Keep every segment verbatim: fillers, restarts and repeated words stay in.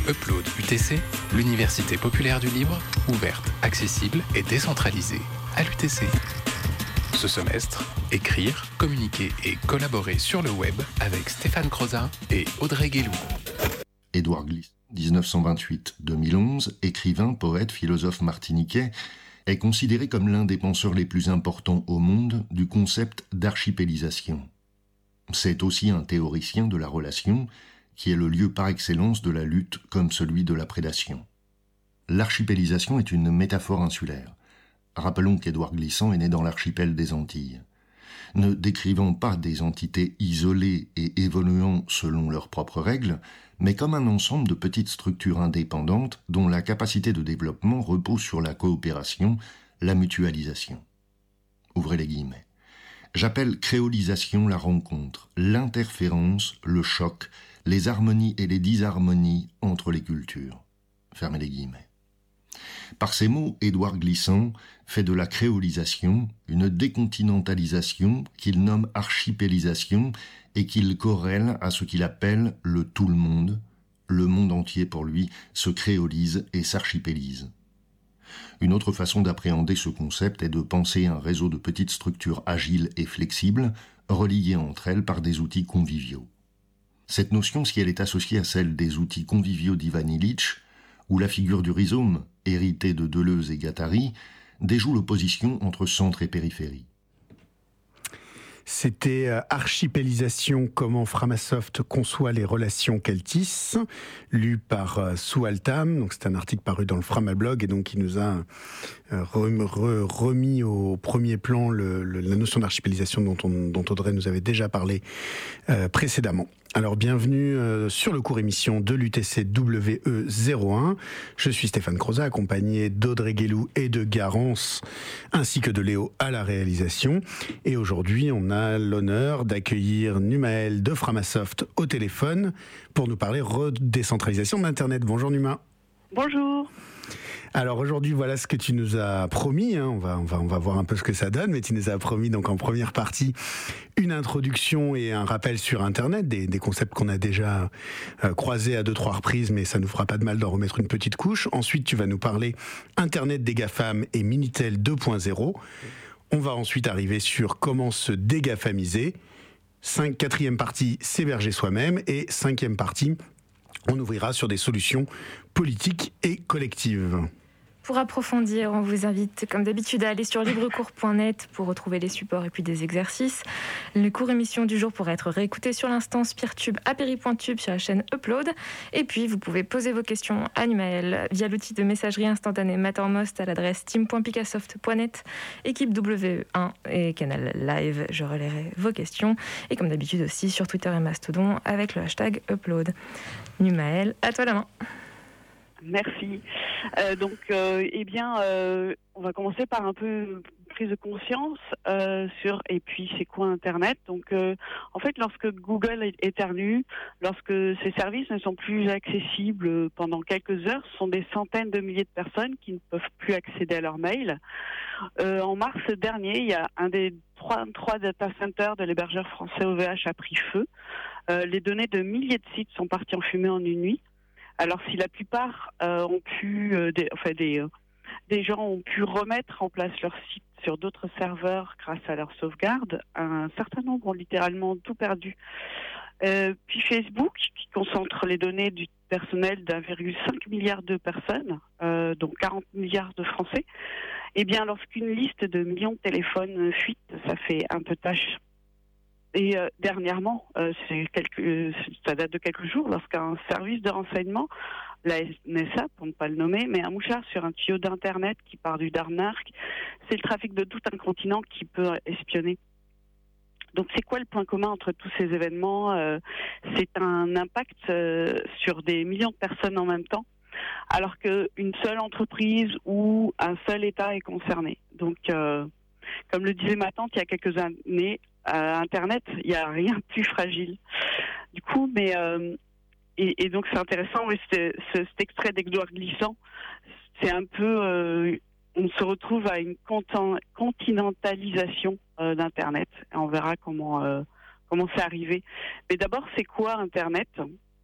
Upload U T C, l'Université populaire du libre, ouverte, accessible et décentralisée à l'U T C. Ce semestre, écrire, communiquer et collaborer sur le web avec Stéphane Crozat et Audrey Guélou. Édouard Glissant, dix-neuf cent vingt-huit à deux mille onze, écrivain, poète, philosophe martiniquais, est considéré comme l'un des penseurs les plus importants au monde du concept d'archipélisation. C'est aussi un théoricien de la relation, qui est le lieu par excellence de la lutte comme celui de la prédation. L'archipélisation est une métaphore insulaire. Rappelons qu'Édouard Glissant est né dans l'archipel des Antilles. Ne décrivant pas des entités isolées et évoluant selon leurs propres règles, mais comme un ensemble de petites structures indépendantes dont la capacité de développement repose sur la coopération, la mutualisation. Ouvrez les guillemets. J'appelle créolisation la rencontre, l'interférence, le choc, les harmonies et les disharmonies entre les cultures. Fermez les guillemets. Par ces mots, Édouard Glissant fait de la créolisation une décontinentalisation qu'il nomme archipélisation et qu'il corrèle à ce qu'il appelle le tout le monde. Le monde entier, pour lui, se créolise et s'archipélise. Une autre façon d'appréhender ce concept est de penser un réseau de petites structures agiles et flexibles, reliées entre elles par des outils conviviaux. Cette notion, si elle est associée à celle des outils conviviaux d'Ivan Illich, où la figure du rhizome, héritée de Deleuze et Guattari, déjoue l'opposition entre centre et périphérie. C'était euh, Archipélisation, comment Framasoft conçoit les relations qu'elle tisse, lu par euh, Sue Altam. Donc c'est un article paru dans le Framablog et donc qui nous a euh, re, re, remis au premier plan le, le, la notion d'archipélisation dont, on, dont Audrey nous avait déjà parlé euh, précédemment. Alors bienvenue euh, sur le cours émission de l'U T C W E zéro un. Je suis Stéphane Crozat, accompagné d'Audrey Guélou et de Garance, ainsi que de Léo à la réalisation. Et aujourd'hui, on a l'honneur d'accueillir Numaël de Framasoft au téléphone pour nous parler redécentralisation d'Internet. Bonjour Numa. Bonjour. Alors aujourd'hui, voilà ce que tu nous as promis, hein. on, va, on, va, on va voir un peu ce que ça donne, mais tu nous as promis donc en première partie une introduction et un rappel sur Internet, des, des concepts qu'on a déjà euh, croisés à deux, trois reprises, mais ça nous fera pas de mal d'en remettre une petite couche. Ensuite, tu vas nous parler Internet des GAFAM et Minitel deux point zéro. On va ensuite arriver sur comment se dégafamiser. Cinq, quatrième partie, s'héberger soi-même. Et cinquième partie, on ouvrira sur des solutions politiques et collectives. Pour approfondir, on vous invite, comme d'habitude, à aller sur librecours point net pour retrouver les supports et puis des exercices. Le cours émission du jour pourra être réécouté sur l'instance Peertube à péri point tube sur la chaîne Upload. Et puis, vous pouvez poser vos questions à Numaël via l'outil de messagerie instantanée Mattermost à l'adresse team point picassoft point net, équipe W E un et canal live. Je relayerai vos questions. Et comme d'habitude aussi sur Twitter et Mastodon avec le hashtag Upload. Numaël, à toi la main. Merci. Euh, donc, euh, eh bien, euh, on va commencer par un peu prise de conscience euh, sur et puis c'est quoi Internet. Donc, euh, en fait, lorsque Google éternue, lorsque ces services ne sont plus accessibles pendant quelques heures, ce sont des centaines de milliers de personnes qui ne peuvent plus accéder à leur mail. Euh, en mars dernier, il y a un des trois, trois data centers de l'hébergeur français O V H a pris feu. Euh, les données de milliers de sites sont parties en fumée en une nuit. Alors si la plupart euh, ont pu, euh, des, enfin des, euh, des gens ont pu remettre en place leur site sur d'autres serveurs grâce à leur sauvegarde, un certain nombre ont littéralement tout perdu. Euh, puis Facebook, qui concentre les données du personnel d'un virgule cinq milliard de personnes, euh, dont quarante milliards de Français, eh bien lorsqu'une liste de millions de téléphones fuite, ça fait un peu tâche. Et euh, dernièrement, euh, c'est quelques, ça date de quelques jours, lorsqu'un service de renseignement, la N S A pour ne pas le nommer, met un mouchard sur un tuyau d'Internet qui part du Danemark, c'est le trafic de tout un continent qui peut espionner. Donc c'est quoi le point commun entre tous ces événements ? euh, C'est un impact euh, sur des millions de personnes en même temps, alors qu'une seule entreprise ou un seul État est concerné. Donc euh, comme le disait ma tante il y a quelques années, à Internet, il n'y a rien de plus fragile. Du coup, mais euh, et, et donc c'est intéressant, oui, c'est, c'est, cet extrait d'Édouard Glissant, c'est un peu, euh, on se retrouve à une continentalisation euh, d'Internet. Et on verra comment euh, comment c'est arrivé. Mais d'abord, c'est quoi Internet ?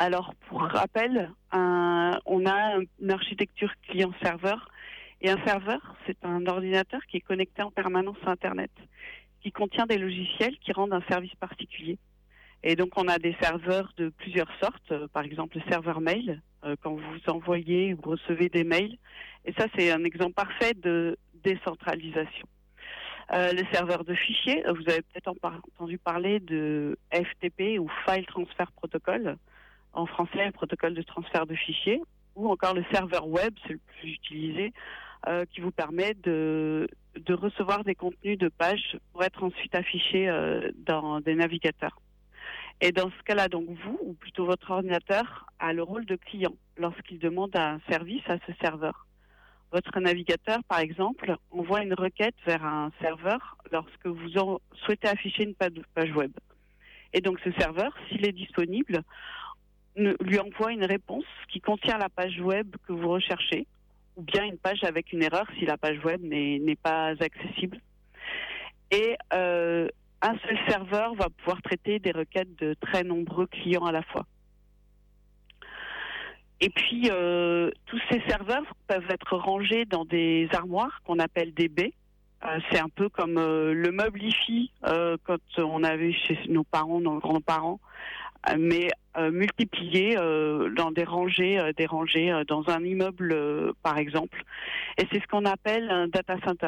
Alors, pour rappel, un, on a une architecture client-serveur. Et un serveur, c'est un ordinateur qui est connecté en permanence à Internet, qui contient des logiciels qui rendent un service particulier. Et donc, on a des serveurs de plusieurs sortes. Euh, par exemple, le serveur mail, euh, quand vous envoyez ou recevez des mails. Et ça, c'est un exemple parfait de décentralisation. Euh, le serveur de fichiers, vous avez peut-être entendu parler de F T P ou File Transfer Protocol, en français, le protocole de transfert de fichiers, ou encore le serveur web, c'est le plus utilisé, euh, qui vous permet de, de recevoir des contenus de pages pour être ensuite affichés euh, dans des navigateurs. Et dans ce cas-là, donc vous, ou plutôt votre ordinateur, a le rôle de client lorsqu'il demande un service à ce serveur. Votre navigateur, par exemple, envoie une requête vers un serveur lorsque vous en souhaitez afficher une page web. Et donc ce serveur, s'il est disponible, lui envoie une réponse qui contient la page web que vous recherchez, ou bien une page avec une erreur si la page web n'est, n'est pas accessible. Et euh, un seul serveur va pouvoir traiter des requêtes de très nombreux clients à la fois. Et puis, euh, tous ces serveurs peuvent être rangés dans des armoires qu'on appelle des baies. Euh, c'est un peu comme euh, le meuble hi-fi euh, quand on avait chez nos parents, nos grands-parents, euh, mais euh, multiplié euh, dans des rangées, euh, des rangées euh, dans un immeuble, euh, par exemple. Et c'est ce qu'on appelle un data center.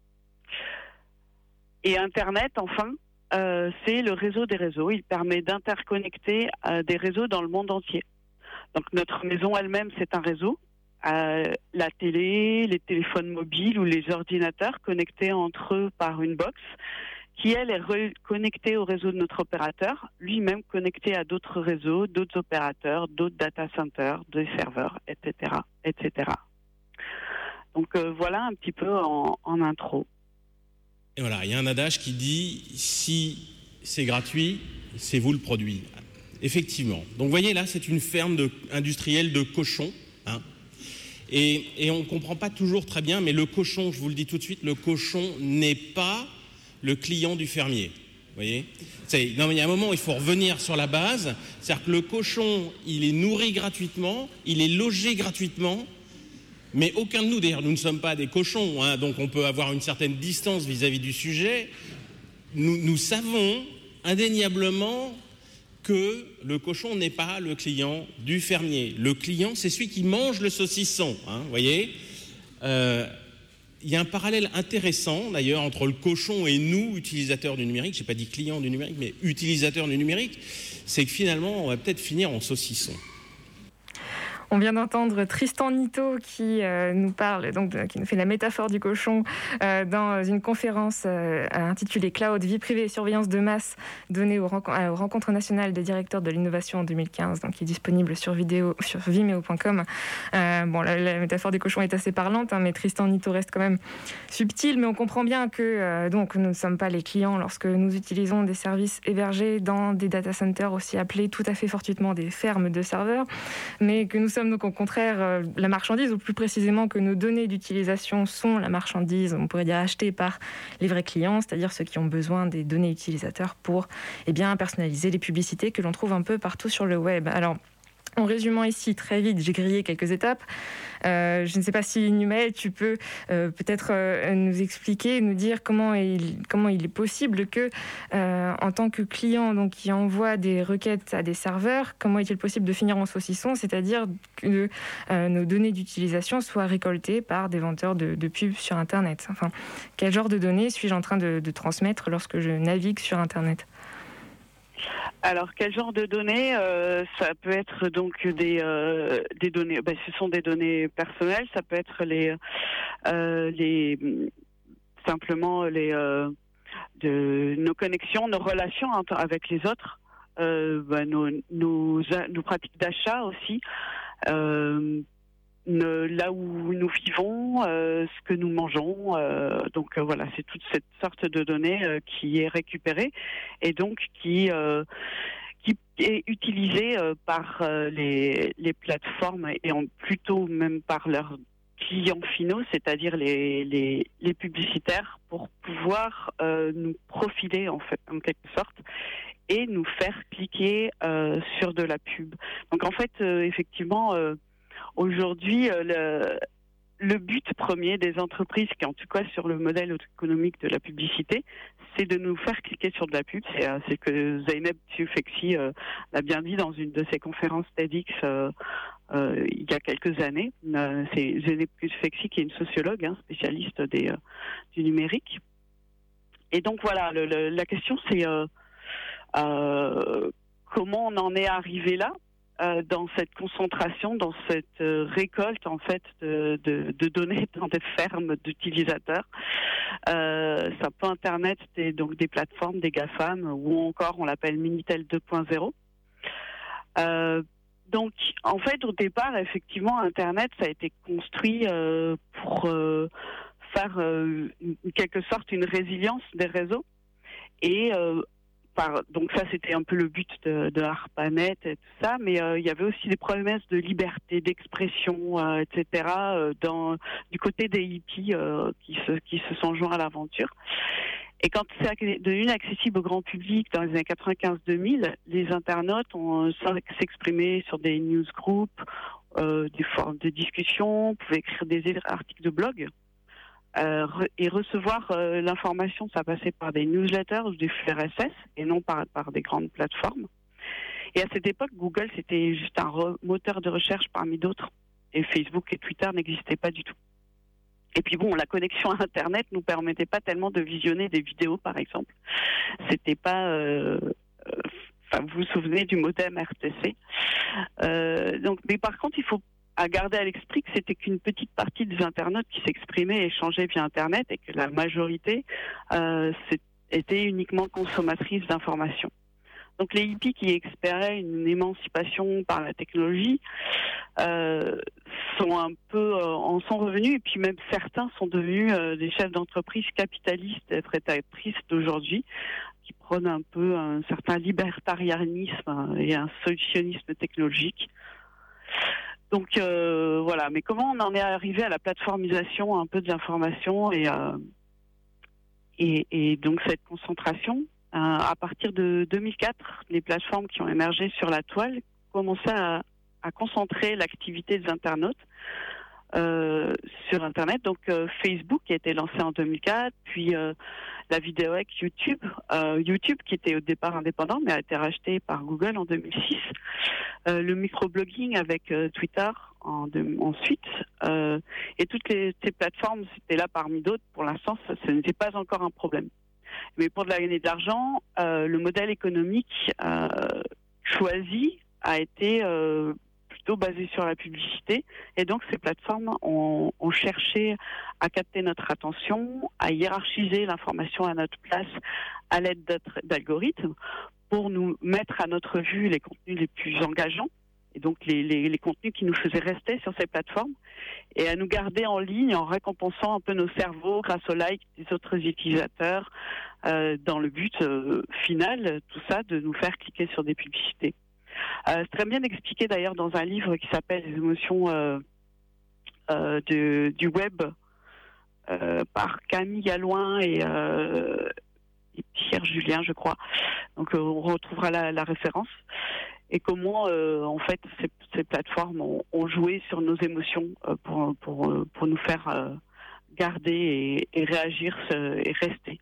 Et Internet, enfin, euh, c'est le réseau des réseaux. Il permet d'interconnecter euh, des réseaux dans le monde entier. Donc notre maison elle-même, c'est un réseau. Euh, la télé, les téléphones mobiles ou les ordinateurs connectés entre eux par une box qui, elle, est re- connectée au réseau de notre opérateur, lui-même connecté à d'autres réseaux, d'autres opérateurs, d'autres data centers, des serveurs, et cetera, et cetera. Donc euh, voilà un petit peu en, en intro. Et voilà, il y a un adage qui dit « si c'est gratuit, c'est vous le produit ». Effectivement. Donc vous voyez là, c'est une ferme de, industrielle de cochons. Hein, et, et on ne comprend pas toujours très bien, mais le cochon, je vous le dis tout de suite, le cochon n'est pas le client du fermier. Vous voyez, c'est, non, mais il y a un moment où il faut revenir sur la base. C'est-à-dire que le cochon, il est nourri gratuitement, il est logé gratuitement, mais aucun de nous, d'ailleurs, nous ne sommes pas des cochons, hein, donc on peut avoir une certaine distance vis-à-vis du sujet. Nous, nous savons indéniablement que le cochon n'est pas le client du fermier. Le client, c'est celui qui mange le saucisson, hein, vous voyez. Euh, il y a un parallèle intéressant, d'ailleurs, entre le cochon et nous, utilisateurs du numérique. Je n'ai pas dit clients du numérique, mais utilisateurs du numérique. C'est que finalement, on va peut-être finir en saucisson. On vient d'entendre Tristan Nitto qui euh, nous parle, donc de, qui nous fait la métaphore du cochon euh, dans une conférence euh, intitulée Cloud, vie privée et surveillance de masse, donnée aux, renco- aux rencontres nationales des directeurs de l'innovation en deux mille quinze, donc qui est disponible sur, vidéo, sur vimeo point com. Euh, bon, la, la métaphore du cochon est assez parlante, hein, mais Tristan Nitto reste quand même subtil, mais on comprend bien que euh, donc, nous ne sommes pas les clients lorsque nous utilisons des services hébergés dans des data centers, aussi appelés tout à fait fortuitement des fermes de serveurs, mais que nous sommes donc au contraire euh, la marchandise, ou plus précisément que nos données d'utilisation sont la marchandise, on pourrait dire achetée par les vrais clients, c'est-à-dire ceux qui ont besoin des données utilisateurs pour eh bien, personnaliser les publicités que l'on trouve un peu partout sur le web. Alors, en résumant ici très vite, j'ai grillé quelques étapes. Euh, je ne sais pas si Numaël, tu peux euh, peut-être euh, nous expliquer, nous dire comment il, comment il est possible que, euh, en tant que client donc, qui envoie des requêtes à des serveurs, comment est-il possible de finir en saucisson, c'est-à-dire que euh, nos données d'utilisation soient récoltées par des vendeurs de, de pubs sur Internet. Enfin, quel genre de données suis-je en train de, de transmettre lorsque je navigue sur Internet ? Alors, quel genre de données euh, ça peut être donc des euh, des données. Ben, ce sont des données personnelles. Ça peut être les euh, les simplement les euh, de nos connexions, nos relations entre, avec les autres, euh, ben, nos, nos nos pratiques d'achat aussi. Euh, Ne, là où nous vivons, euh, ce que nous mangeons. Euh, donc euh, voilà, c'est toute cette sorte de données euh, qui est récupérée et donc qui euh, qui est utilisée euh, par euh, les les plateformes et en, plutôt même par leurs clients finaux, c'est-à-dire les les, les publicitaires, pour pouvoir euh, nous profiler en fait en quelque sorte et nous faire cliquer euh, sur de la pub. Donc en fait, euh, effectivement, euh, aujourd'hui, euh, le, le but premier des entreprises, qui est en tout cas sur le modèle économique de la publicité, c'est de nous faire cliquer sur de la pub. C'est, euh, c'est que Zeynep Tufekci euh, l'a bien dit dans une de ses conférences TEDx euh, euh, il y a quelques années. Euh, c'est Zeynep Tufekci qui est une sociologue, hein, spécialiste des, euh, du numérique. Et donc voilà, le, le, la question c'est euh, euh, comment on en est arrivé là, euh, dans cette concentration, dans cette euh, récolte en fait de, de, de données dans des fermes d'utilisateurs. Euh, c'est un peu Internet, des, donc des plateformes, des GAFAM, ou encore on l'appelle Minitel deux point zéro. Euh, donc en fait au départ effectivement Internet ça a été construit euh, pour euh, faire euh, en quelque sorte une résilience des réseaux et euh, par, donc ça c'était un peu le but de, de ARPANET et tout ça, mais euh, il y avait aussi des promesses de liberté d'expression, euh, et cetera euh, dans, du côté des hippies euh, qui, se, qui se sont joints à l'aventure. Et quand c'est devenu accessible au grand public dans les années quatre-vingt-quinze deux mille, les internautes ont s'exprimer sur des newsgroups, euh, des forums de discussion, pouvaient écrire des articles de blog. Euh, re- et recevoir euh, l'information, ça passait par des newsletters ou des flux R S S et non par, par des grandes plateformes. Et à cette époque, Google, c'était juste un re- moteur de recherche parmi d'autres. Et Facebook et Twitter n'existaient pas du tout. Et puis bon, la connexion à Internet nous permettait pas tellement de visionner des vidéos, par exemple. C'était pas... Euh, euh, enfin, vous vous souvenez du modem R T C. Euh, donc, mais par contre, il faut à garder à l'esprit que c'était qu'une petite partie des internautes qui s'exprimaient et échangeaient via Internet et que la majorité euh, était uniquement consommatrice d'informations. Donc les hippies qui espéraient une émancipation par la technologie euh, sont un peu euh, en sont revenus et puis même certains sont devenus euh, des chefs d'entreprise capitalistes et prédatrices d'aujourd'hui qui prônent un peu un certain libertarianisme et un solutionnisme technologique. Donc euh, voilà, mais comment on en est arrivé à la plateformisation un peu de l'information et, euh, et, et donc cette concentration euh, à partir de deux mille quatre, les plateformes qui ont émergé sur la toile commençaient à, à concentrer l'activité des internautes euh, sur Internet. Donc euh, Facebook qui a été lancé en deux mille quatre, puis euh, la vidéo avec YouTube, euh, YouTube qui était au départ indépendant mais a été racheté par Google en deux mille six. Euh, le microblogging avec euh, Twitter en de, ensuite, euh, et toutes les, ces plateformes, c'était là parmi d'autres. Pour l'instant, ça, ce n'était pas encore un problème. Mais pour de la gagner de l'argent, euh, le modèle économique euh, choisi a été euh, plutôt basé sur la publicité, et donc ces plateformes ont, ont cherché à capter notre attention, à hiérarchiser l'information à notre place à l'aide d'algorithmes, pour nous mettre à notre vue les contenus les plus engageants, et donc les, les, les contenus qui nous faisaient rester sur ces plateformes, et à nous garder en ligne en récompensant un peu nos cerveaux grâce aux likes des autres utilisateurs, euh, dans le but euh, final, tout ça, de nous faire cliquer sur des publicités. Euh, c'est très bien expliqué d'ailleurs dans un livre qui s'appelle « Les émotions euh, euh, de, du web euh, » par Camille Galloin et... Euh, et Pierre Julien, je crois. Donc, euh, on retrouvera la, la référence. Et comment, euh, en fait, ces, ces plateformes ont, ont joué sur nos émotions euh, pour, pour, pour nous faire euh, garder et, et réagir euh, et rester.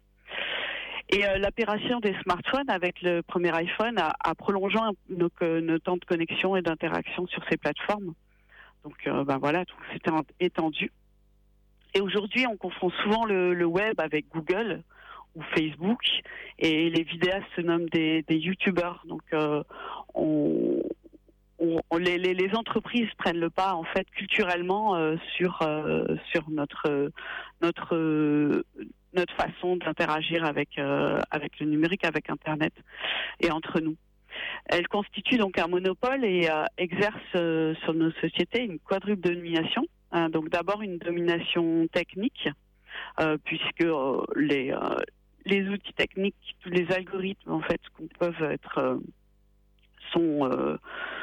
Et euh, l'apparition des smartphones avec le premier iPhone a, a prolongé nos, nos temps de connexion et d'interaction sur ces plateformes. Donc, euh, ben voilà, tout s'est étendu. Et aujourd'hui, on confond souvent le, le web avec Google ou Facebook, et les vidéastes se nomment des, des youtubeurs. Donc euh, on, on, on, les, les, les entreprises prennent le pas en fait culturellement euh, sur euh, sur notre euh, notre euh, notre façon d'interagir avec euh, avec le numérique, avec Internet et entre nous. Elles constituent donc un monopole et euh, exercent euh, sur nos sociétés une quadruple domination. Hein, donc d'abord une domination technique, euh, puisque euh, les euh, les outils techniques, tous les algorithmes en fait qu'on peuvent être euh, sont euh,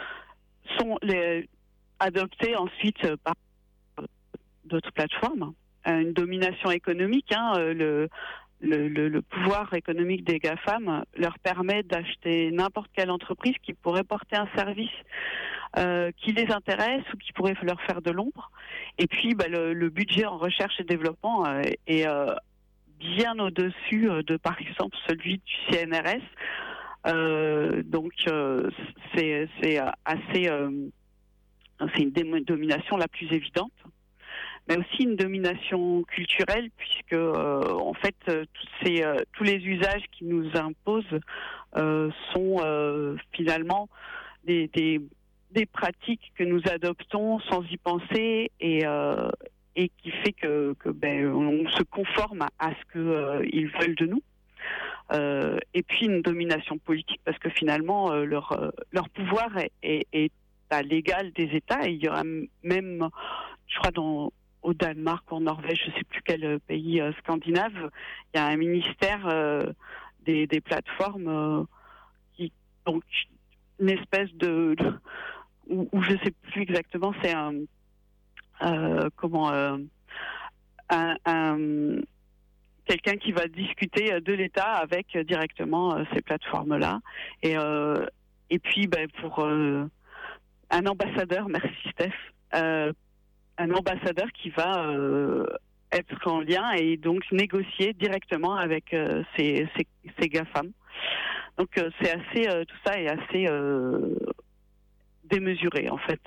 sont les, adoptés ensuite par d'autres plateformes. Une domination économique, hein, le le, le, le pouvoir économique des GAFAM leur permet d'acheter n'importe quelle entreprise qui pourrait porter un service euh, qui les intéresse ou qui pourrait leur faire de l'ombre. Et puis, bah, le, le budget en recherche et développement euh, est euh, bien au-dessus de, par exemple, celui du C N R S. Euh, donc, euh, c'est, c'est assez... Euh, c'est une dé- domination la plus évidente, mais aussi une domination culturelle, puisque euh, en fait euh, tous, ces, euh, tous les usages qui nous imposent euh, sont euh, finalement des, des, des pratiques que nous adoptons sans y penser et, euh, et qui fait que, que ben, on se conforme à, à ce qu'ils euh, veulent de nous. Euh, et puis une domination politique, parce que finalement euh, leur, euh, leur pouvoir est, est, est à l'égal des États, et il y aura même, je crois, dans, au Danemark ou en Norvège, je ne sais plus quel pays euh, scandinave, il y a un ministère euh, des, des plateformes euh, qui, donc, une espèce de, de où, où je ne sais plus exactement, c'est un, euh, comment, euh, un, un quelqu'un qui va discuter de l'État avec euh, directement euh, ces plateformes-là, et euh, et puis, ben, pour euh, un ambassadeur, merci Steph, euh, un ambassadeur qui va euh, être en lien et donc négocier directement avec euh, ces, ces, ces GAFAM. Donc euh, c'est assez, euh, tout ça est assez euh, démesuré en fait.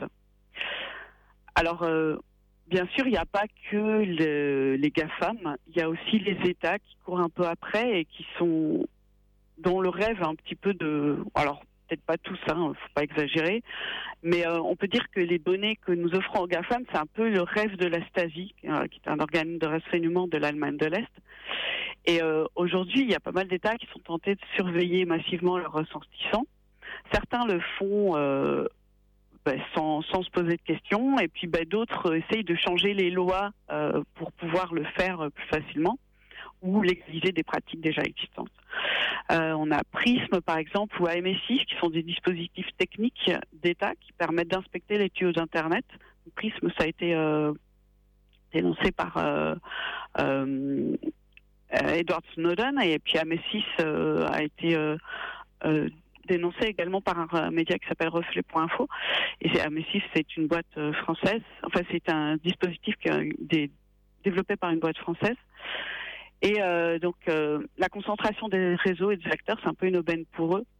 Alors euh, bien sûr, il n'y a pas que le, les GAFAM, il y a aussi les États qui courent un peu après et qui sont, dont le rêve un petit peu de, alors peut-être pas tous, hein, faut pas exagérer, mais euh, on peut dire que les données que nous offrons aux GAFAM, c'est un peu le rêve de la Stasi, euh, qui est un organe de renseignement de l'Allemagne de l'Est. Et euh, aujourd'hui, il y a pas mal d'États qui sont tentés de surveiller massivement leurs ressortissants. Certains le font euh, ben, sans, sans se poser de questions, et puis ben, d'autres essayent de changer les lois euh, pour pouvoir le faire plus facilement, ou légaliser des pratiques déjà existantes. Euh, on a Prism, par exemple, ou A M S six, qui sont des dispositifs techniques d'État qui permettent d'inspecter les tuyaux d'Internet. Prism, ça a été euh, dénoncé par euh, euh, Edward Snowden, et puis A M S six euh, a été euh, euh, dénoncé également par un, un média qui s'appelle reflet point info. Et A M S six, c'est une boîte euh, française, enfin c'est un dispositif qui est des, développé par une boîte française. Et euh, donc, euh, la concentration des réseaux et des acteurs, c'est un peu une aubaine pour eux.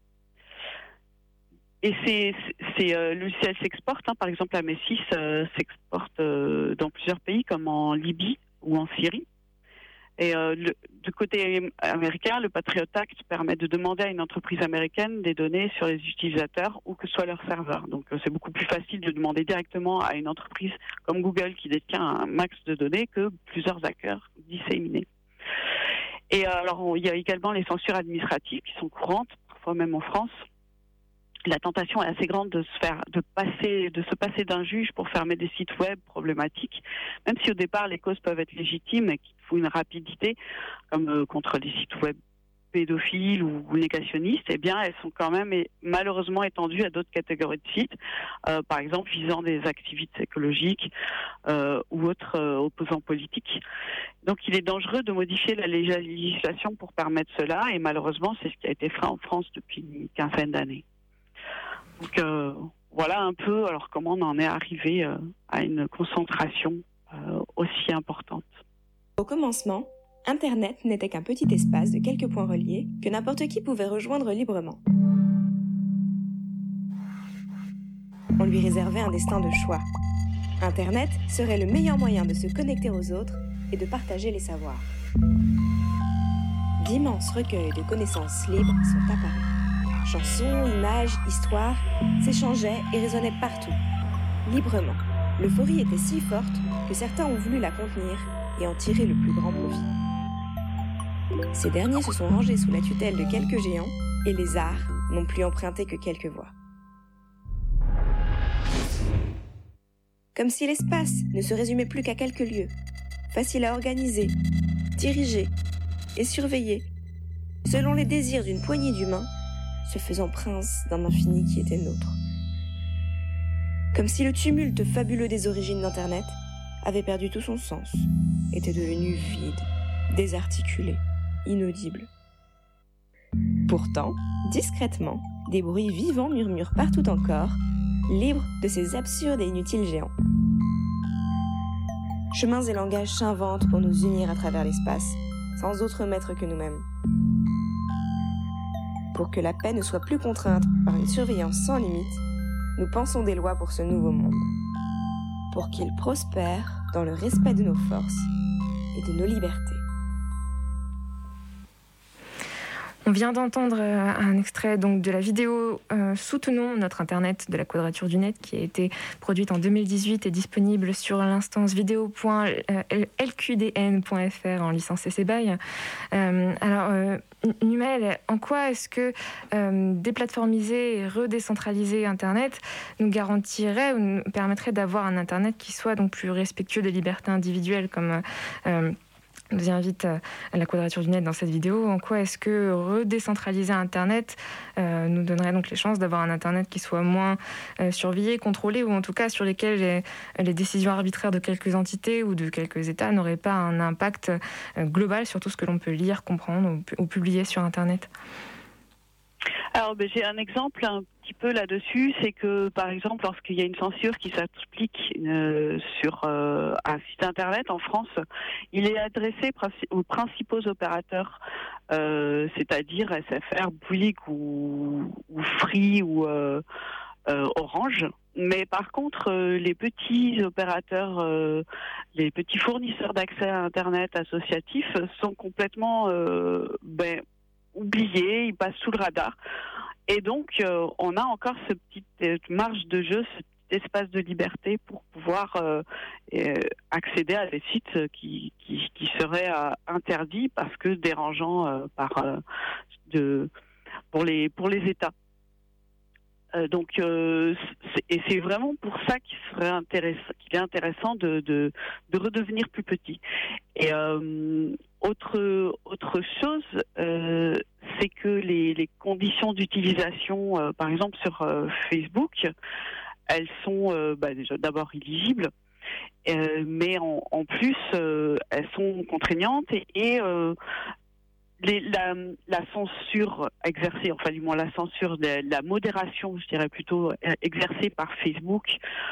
Et ces, ces euh, logiciels s'exportent. Hein. Par exemple, A M S six euh, s'exporte euh, dans plusieurs pays, comme en Libye ou en Syrie. Et euh, le, du côté américain, le Patriot Act permet de demander à une entreprise américaine des données sur les utilisateurs, où que soit leur serveur. Donc, euh, c'est beaucoup plus facile de demander directement à une entreprise comme Google, qui détient un max de données, que plusieurs hackers disséminés. Et alors, il y a également les censures administratives qui sont courantes, parfois même en France. La tentation est assez grande de se faire, de passer, de se passer d'un juge pour fermer des sites web problématiques, même si au départ les causes peuvent être légitimes et qu'il faut une rapidité, comme euh, contre les sites web pédophiles ou, ou négationnistes. Eh bien, elles sont quand même et, malheureusement étendues à d'autres catégories de sites, euh, par exemple visant des activités écologiques euh, ou autres euh, opposants politiques. Donc, il est dangereux de modifier la législation pour permettre cela, et malheureusement, c'est ce qui a été fait en France depuis une quinzaine d'années. Donc, euh, voilà un peu alors comment on en est arrivé euh, à une concentration euh, aussi importante. Au commencement, Internet n'était qu'un petit espace de quelques points reliés que n'importe qui pouvait rejoindre librement. On lui réservait un destin de choix. Internet serait le meilleur moyen de se connecter aux autres et de partager les savoirs. D'immenses recueils de connaissances libres sont apparus. Chansons, images, histoires s'échangeaient et résonnaient partout, librement. L'euphorie était si forte que certains ont voulu la contenir et en tirer le plus grand profit. Ces derniers se sont rangés sous la tutelle de quelques géants et les arts n'ont plus emprunté que quelques voies. Comme si l'espace ne se résumait plus qu'à quelques lieux, facile à organiser, diriger et surveiller, selon les désirs d'une poignée d'humains, se faisant prince d'un infini qui était nôtre. Comme si le tumulte fabuleux des origines d'Internet avait perdu tout son sens, était devenu vide, désarticulé, inaudibles. Pourtant, discrètement, des bruits vivants murmurent partout encore, libres de ces absurdes et inutiles géants. Chemins et langages s'inventent pour nous unir à travers l'espace, sans autre maître que nous-mêmes. Pour que la paix ne soit plus contrainte par une surveillance sans limite, nous pensons des lois pour ce nouveau monde. Pour qu'il prospère dans le respect de nos forces et de nos libertés. On vient d'entendre un extrait donc de la vidéo euh, Soutenons notre Internet de la Quadrature du Net qui a été produite en deux mille dix-huit et disponible sur l'instance vidéo point l q d n point f r en licence C C B Y. Euh, alors, euh, Numel, en quoi est-ce que euh, déplatformiser et redécentraliser Internet nous garantirait ou nous permettrait d'avoir un Internet qui soit donc plus respectueux des libertés individuelles comme... Euh, On nous invite à la Quadrature du Net dans cette vidéo. En quoi est-ce que redécentraliser Internet euh, nous donnerait donc les chances d'avoir un Internet qui soit moins euh, surveillé, contrôlé, ou en tout cas sur lesquels les, les décisions arbitraires de quelques entités ou de quelques États n'auraient pas un impact euh, global sur tout ce que l'on peut lire, comprendre ou, ou publier sur Internet? Alors, ben, j'ai un exemple un petit peu là-dessus, c'est que, par exemple, lorsqu'il y a une censure qui s'applique euh, sur euh, un site Internet en France, il est adressé aux principaux opérateurs, euh, c'est-à-dire S F R, Bouygues ou, ou Free ou euh, euh, Orange. Mais par contre, euh, les petits opérateurs, euh, les petits fournisseurs d'accès à Internet associatifs sont complètement... Euh, ben, oubliés, ils passent sous le radar. Et donc, euh, on a encore ce petit euh, marge de jeu, ce petit espace de liberté pour pouvoir euh, euh, accéder à des sites qui, qui, qui seraient euh, interdits parce que dérangeants euh, par, euh, de, pour, les, pour les États. Euh, donc, euh, c'est, et c'est vraiment pour ça qu'il serait intéressant, qu'il est intéressant de, de, de redevenir plus petit. Et euh, autre autre chose, euh, c'est que les, les conditions d'utilisation, euh, par exemple sur euh, Facebook, elles sont euh, bah, déjà d'abord illisibles, euh, mais en, en plus euh, elles sont contraignantes et, et euh, Les, la, la censure exercée, enfin du moins la censure, de, la modération, je dirais plutôt, exercée par Facebook,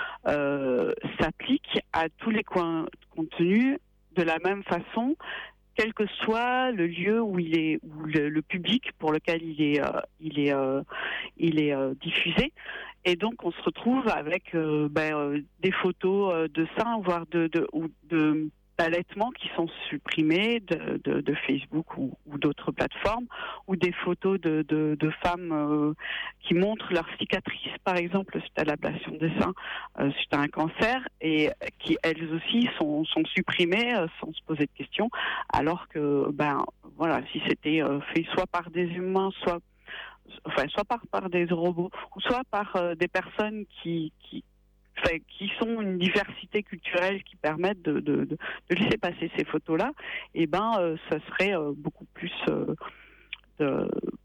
euh, s'applique à tous les coins, contenus de la même façon, quel que soit le lieu où il est, où le, le public pour lequel il est, euh, il est, euh, il est euh, diffusé. Et donc on se retrouve avec euh, ben, euh, des photos euh, de seins, voire de, de, ou de d'allaitement qui sont supprimés de, de, de Facebook ou, ou d'autres plateformes, ou des photos de, de, de femmes euh, qui montrent leurs cicatrices, par exemple, suite à l'ablation des seins, euh, suite à un cancer, et qui elles aussi sont, sont supprimées euh, sans se poser de questions, alors que, ben, voilà, si c'était euh, fait soit par des humains, soit, enfin, soit par, par des robots, ou soit par euh, des personnes qui, qui Enfin, qui sont une diversité culturelle qui permettent de, de, de, de laisser passer ces photos-là, et ben euh, ça serait euh, beaucoup plus euh, de,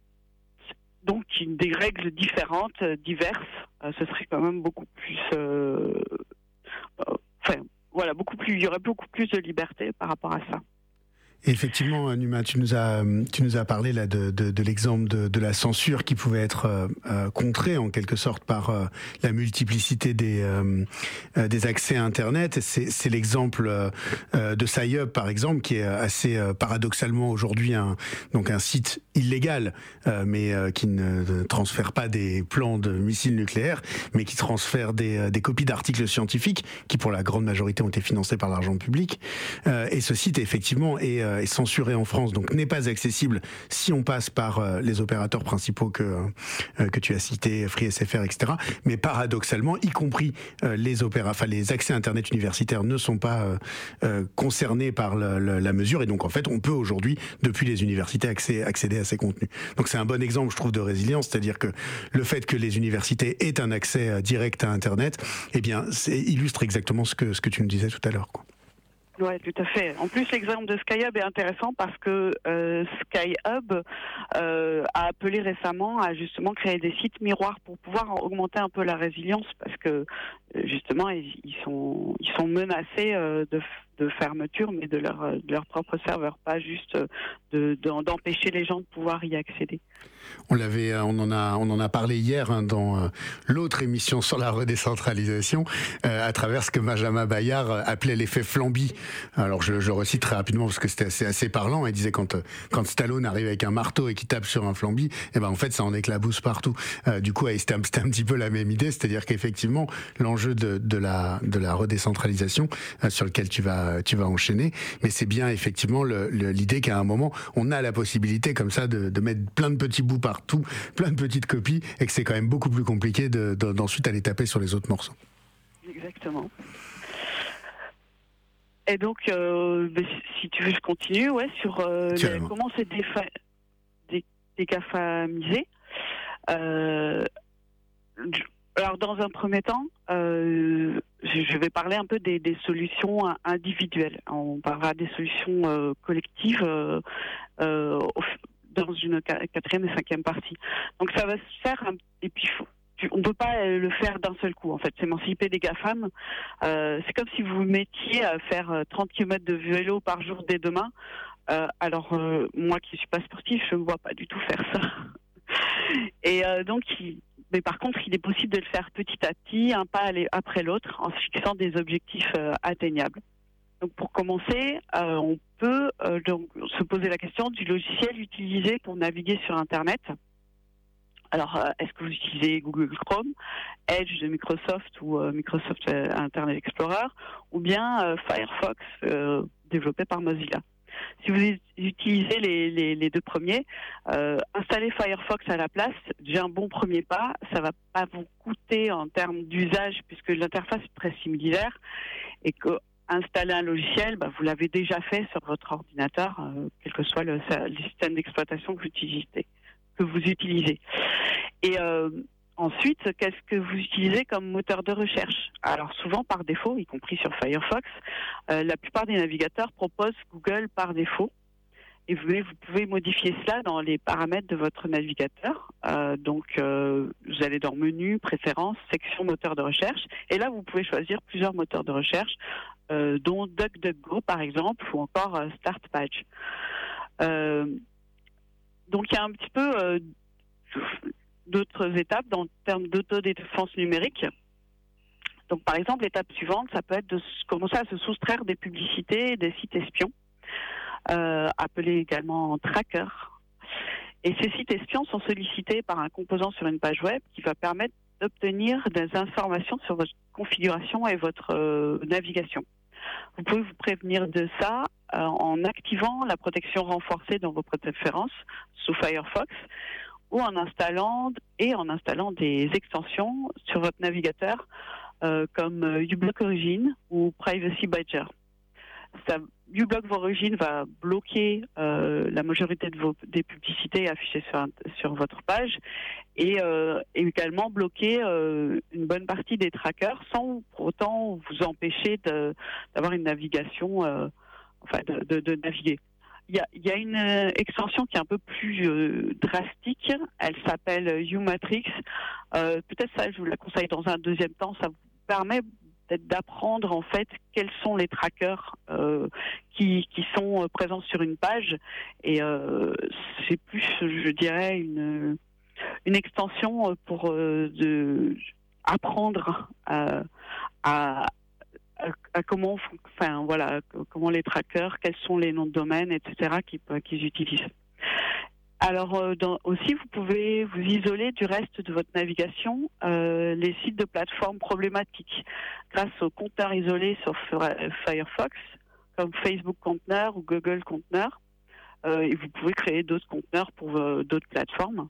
donc des règles différentes, diverses. Euh, ce serait quand même beaucoup plus, euh, euh, enfin voilà, beaucoup plus. Il y aurait beaucoup plus de liberté par rapport à ça. Effectivement, Numa, tu nous as tu nous as parlé là de de, de l'exemple de, de la censure qui pouvait être euh, contrée en quelque sorte par euh, la multiplicité des euh, des accès à Internet. C'est c'est l'exemple euh, de SciUp par exemple, qui est assez euh, paradoxalement aujourd'hui un donc un site illégal, euh, mais euh, qui ne transfère pas des plans de missiles nucléaires, mais qui transfère des des copies d'articles scientifiques qui pour la grande majorité ont été financés par l'argent public. Euh, et ce site effectivement est euh, est censuré en France, donc n'est pas accessible si on passe par euh, les opérateurs principaux que euh, que tu as cités, Free, S F R, et cetera. Mais paradoxalement, y compris euh, les opéra, enfin les accès Internet universitaires ne sont pas euh, euh, concernés par le, le, la mesure, et donc en fait, on peut aujourd'hui, depuis les universités, accéder, accéder à ces contenus. Donc c'est un bon exemple, je trouve, de résilience, c'est-à-dire que le fait que les universités aient un accès euh, direct à Internet, eh bien, c'est, illustre exactement ce que ce que tu nous disais tout à l'heure, quoi. Oui, tout à fait. En plus, l'exemple de SciHub est intéressant parce que euh, SciHub euh, a appelé récemment à justement créer des sites miroirs pour pouvoir augmenter un peu la résilience, parce que justement ils, ils sont ils sont menacés euh, de de fermeture, mais de leur, de leur propre serveur, pas juste de, de, d'empêcher les gens de pouvoir y accéder. On l'avait, on en a, on en a parlé hier hein, dans euh, l'autre émission sur la redécentralisation, euh, à travers ce que Benjamin Bayard appelait l'effet Flamby. Alors je, je recite très rapidement parce que c'était assez, assez parlant. Il disait quand quand Stallone arrive avec un marteau et qu'il tape sur un Flamby, eh ben en fait ça en éclabousse partout. Euh, du coup, c'était un, c'était un petit peu la même idée, c'est-à-dire qu'effectivement l'enjeu de, de la de la redécentralisation euh, sur lequel tu vas tu vas enchaîner, mais c'est bien effectivement le, le, l'idée qu'à un moment on a la possibilité comme ça de, de mettre plein de petits bouts partout, plein de petites copies, et que c'est quand même beaucoup plus compliqué de, de, d'ensuite aller taper sur les autres morceaux. Exactement. Et donc, euh, si tu veux, je continue, ouais, sur euh, les, comment c'est défa- dé- décafamisé. Euh, alors, dans un premier temps, euh, je, je vais parler un peu des, des solutions individuelles. On parlera des solutions euh, collectives euh, euh, au, dans une quatrième et cinquième partie. Donc ça va se faire, et puis faut, tu, on ne peut pas le faire d'un seul coup, en fait. S'émanciper des GAFAM, euh, c'est comme si vous vous mettiez à faire trente kilomètres de vélo par jour dès demain. Euh, alors, euh, moi qui ne suis pas sportif, je ne me vois pas du tout faire ça. Et euh, donc, il, mais par contre, il est possible de le faire petit à petit, un pas après l'autre, en se fixant des objectifs euh, atteignables. Donc pour commencer, euh, on peut euh, donc se poser la question du logiciel utilisé pour naviguer sur Internet. Alors, euh, est-ce que vous utilisez Google Chrome, Edge de Microsoft ou euh, Microsoft euh, Internet Explorer, ou bien euh, Firefox euh, développé par Mozilla? Si vous utilisez les, les, les deux premiers, euh, installer Firefox à la place, déjà un bon premier pas. Ça va pas vous coûter en termes d'usage puisque l'interface est très similaire et que installer un logiciel, bah, vous l'avez déjà fait sur votre ordinateur, euh, quel que soit le, le système d'exploitation que vous utilisez. Que vous utilisez. Et euh, ensuite, qu'est-ce que vous utilisez comme moteur de recherche? Alors souvent par défaut, y compris sur Firefox, euh, la plupart des navigateurs proposent Google par défaut. Et vous, vous pouvez modifier cela dans les paramètres de votre navigateur. Euh, donc, euh, vous allez dans Menu, Préférences, Section Moteur de recherche. Et là, vous pouvez choisir plusieurs moteurs de recherche, euh, dont DuckDuckGo, par exemple, ou encore euh, StartPage. Euh, donc, il y a un petit peu euh, d'autres étapes dans le terme d'autodéfense numérique. Donc, par exemple, l'étape suivante, ça peut être de commencer à se soustraire des publicités et des sites espions. Euh, appelés également trackers. Et ces sites espions sont sollicités par un composant sur une page web qui va permettre d'obtenir des informations sur votre configuration et votre euh, navigation. Vous pouvez vous prévenir de ça euh, en activant la protection renforcée dans vos préférences sous Firefox ou en installant et en installant des extensions sur votre navigateur euh, comme euh, uBlock Origin ou Privacy Badger. Ça, uBlock Origin va bloquer euh, la majorité de vos, des publicités affichées sur, sur votre page et, euh, et également bloquer euh, une bonne partie des trackers sans pour autant vous empêcher de, d'avoir une navigation, euh, enfin de, de, de naviguer. Il y a, il y a une euh, extension qui est un peu plus euh, drastique, elle s'appelle uMatrix. Euh, peut-être ça, je vous la conseille dans un deuxième temps, ça vous permet peut-être d'apprendre en fait quels sont les trackers euh, qui, qui sont présents sur une page et euh, c'est plus, je dirais, une, une extension pour euh, de, apprendre à, à, à, à comment, enfin voilà, comment les trackers, quels sont les noms de domaine, et cetera qu'ils, qu'ils utilisent. Alors euh, dans, aussi, vous pouvez vous isoler du reste de votre navigation euh, les sites de plateformes problématiques grâce aux conteneurs isolés sur Firefox, comme Facebook Conteneur ou Google Conteneur. Euh, et vous pouvez créer d'autres conteneurs pour euh, d'autres plateformes.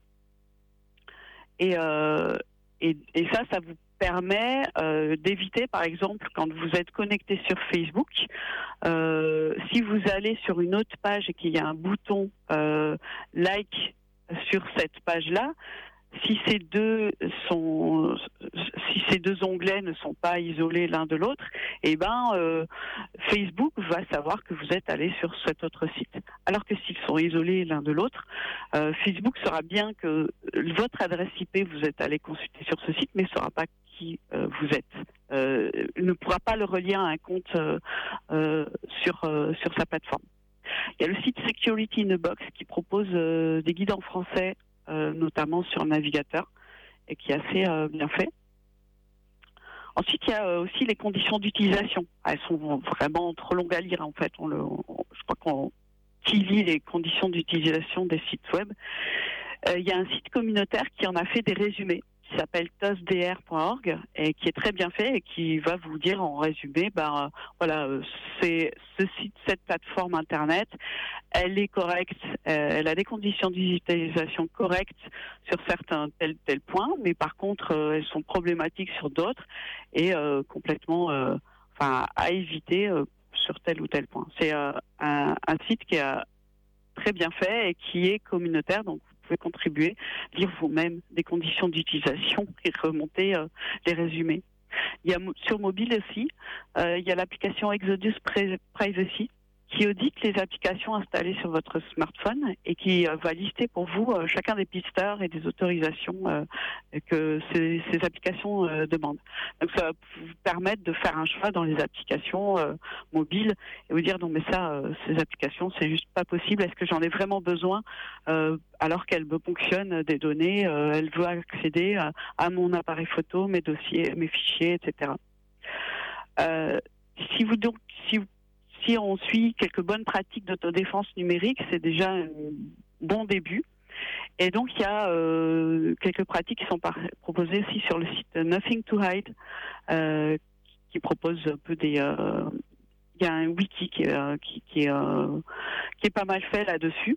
Et, euh, et, et ça, ça vous permet euh, d'éviter, par exemple, quand vous êtes connecté sur Facebook, euh, si vous allez sur une autre page et qu'il y a un bouton euh, like sur cette page-là, si ces deux sont, si ces deux onglets ne sont pas isolés l'un de l'autre, eh ben euh, Facebook va savoir que vous êtes allé sur cet autre site. Alors que s'ils sont isolés l'un de l'autre, euh, Facebook saura bien que votre adresse I P vous êtes allé consulter sur ce site, mais ne saura pas qui euh, vous êtes. Euh, ne pourra pas le relier à un compte euh, euh, sur, euh, sur sa plateforme. Il y a le site Security in a Box qui propose euh, des guides en français, euh, notamment sur le navigateur, et qui est assez euh, bien fait. Ensuite, il y a euh, aussi les conditions d'utilisation. Elles sont vraiment trop longues à lire, en fait. On le, on, je crois qu'on qui lit les conditions d'utilisation des sites web. Euh, il y a un site communautaire qui en a fait des résumés, qui s'appelle tosdr point org et qui est très bien fait et qui va vous dire en résumé, ben voilà, c'est ce site, cette plateforme internet, elle est correcte, euh, elle a des conditions d'utilisation correctes sur certains tels tels points, mais par contre euh, elles sont problématiques sur d'autres et euh, complètement, euh, enfin à éviter euh, sur tel ou tel point. C'est euh, un, un site qui est très bien fait et qui est communautaire, donc vous pouvez contribuer, lire vous-même des conditions d'utilisation et remonter euh, les résumés. Il y a sur mobile aussi, euh, il y a l'application Exodus Privacy qui audite les applications installées sur votre smartphone et qui euh, va lister pour vous euh, chacun des pisteurs et des autorisations euh, que ces, ces applications euh, demandent. Donc ça va vous permettre de faire un choix dans les applications euh, mobiles et vous dire non mais ça, euh, ces applications c'est juste pas possible, est-ce que j'en ai vraiment besoin euh, alors qu'elle me ponctionne des données, euh, elle veut accéder à, à mon appareil photo, mes dossiers, mes fichiers, et cetera. Euh, si vous donc si vous Si on suit quelques bonnes pratiques d'autodéfense numérique, c'est déjà un bon début. Et donc, il y a euh, quelques pratiques qui sont par- proposées aussi sur le site Nothing to Hide, euh, qui propose un peu des... Euh, il y a un wiki qui, euh, qui, qui, est, euh, qui est pas mal fait là-dessus,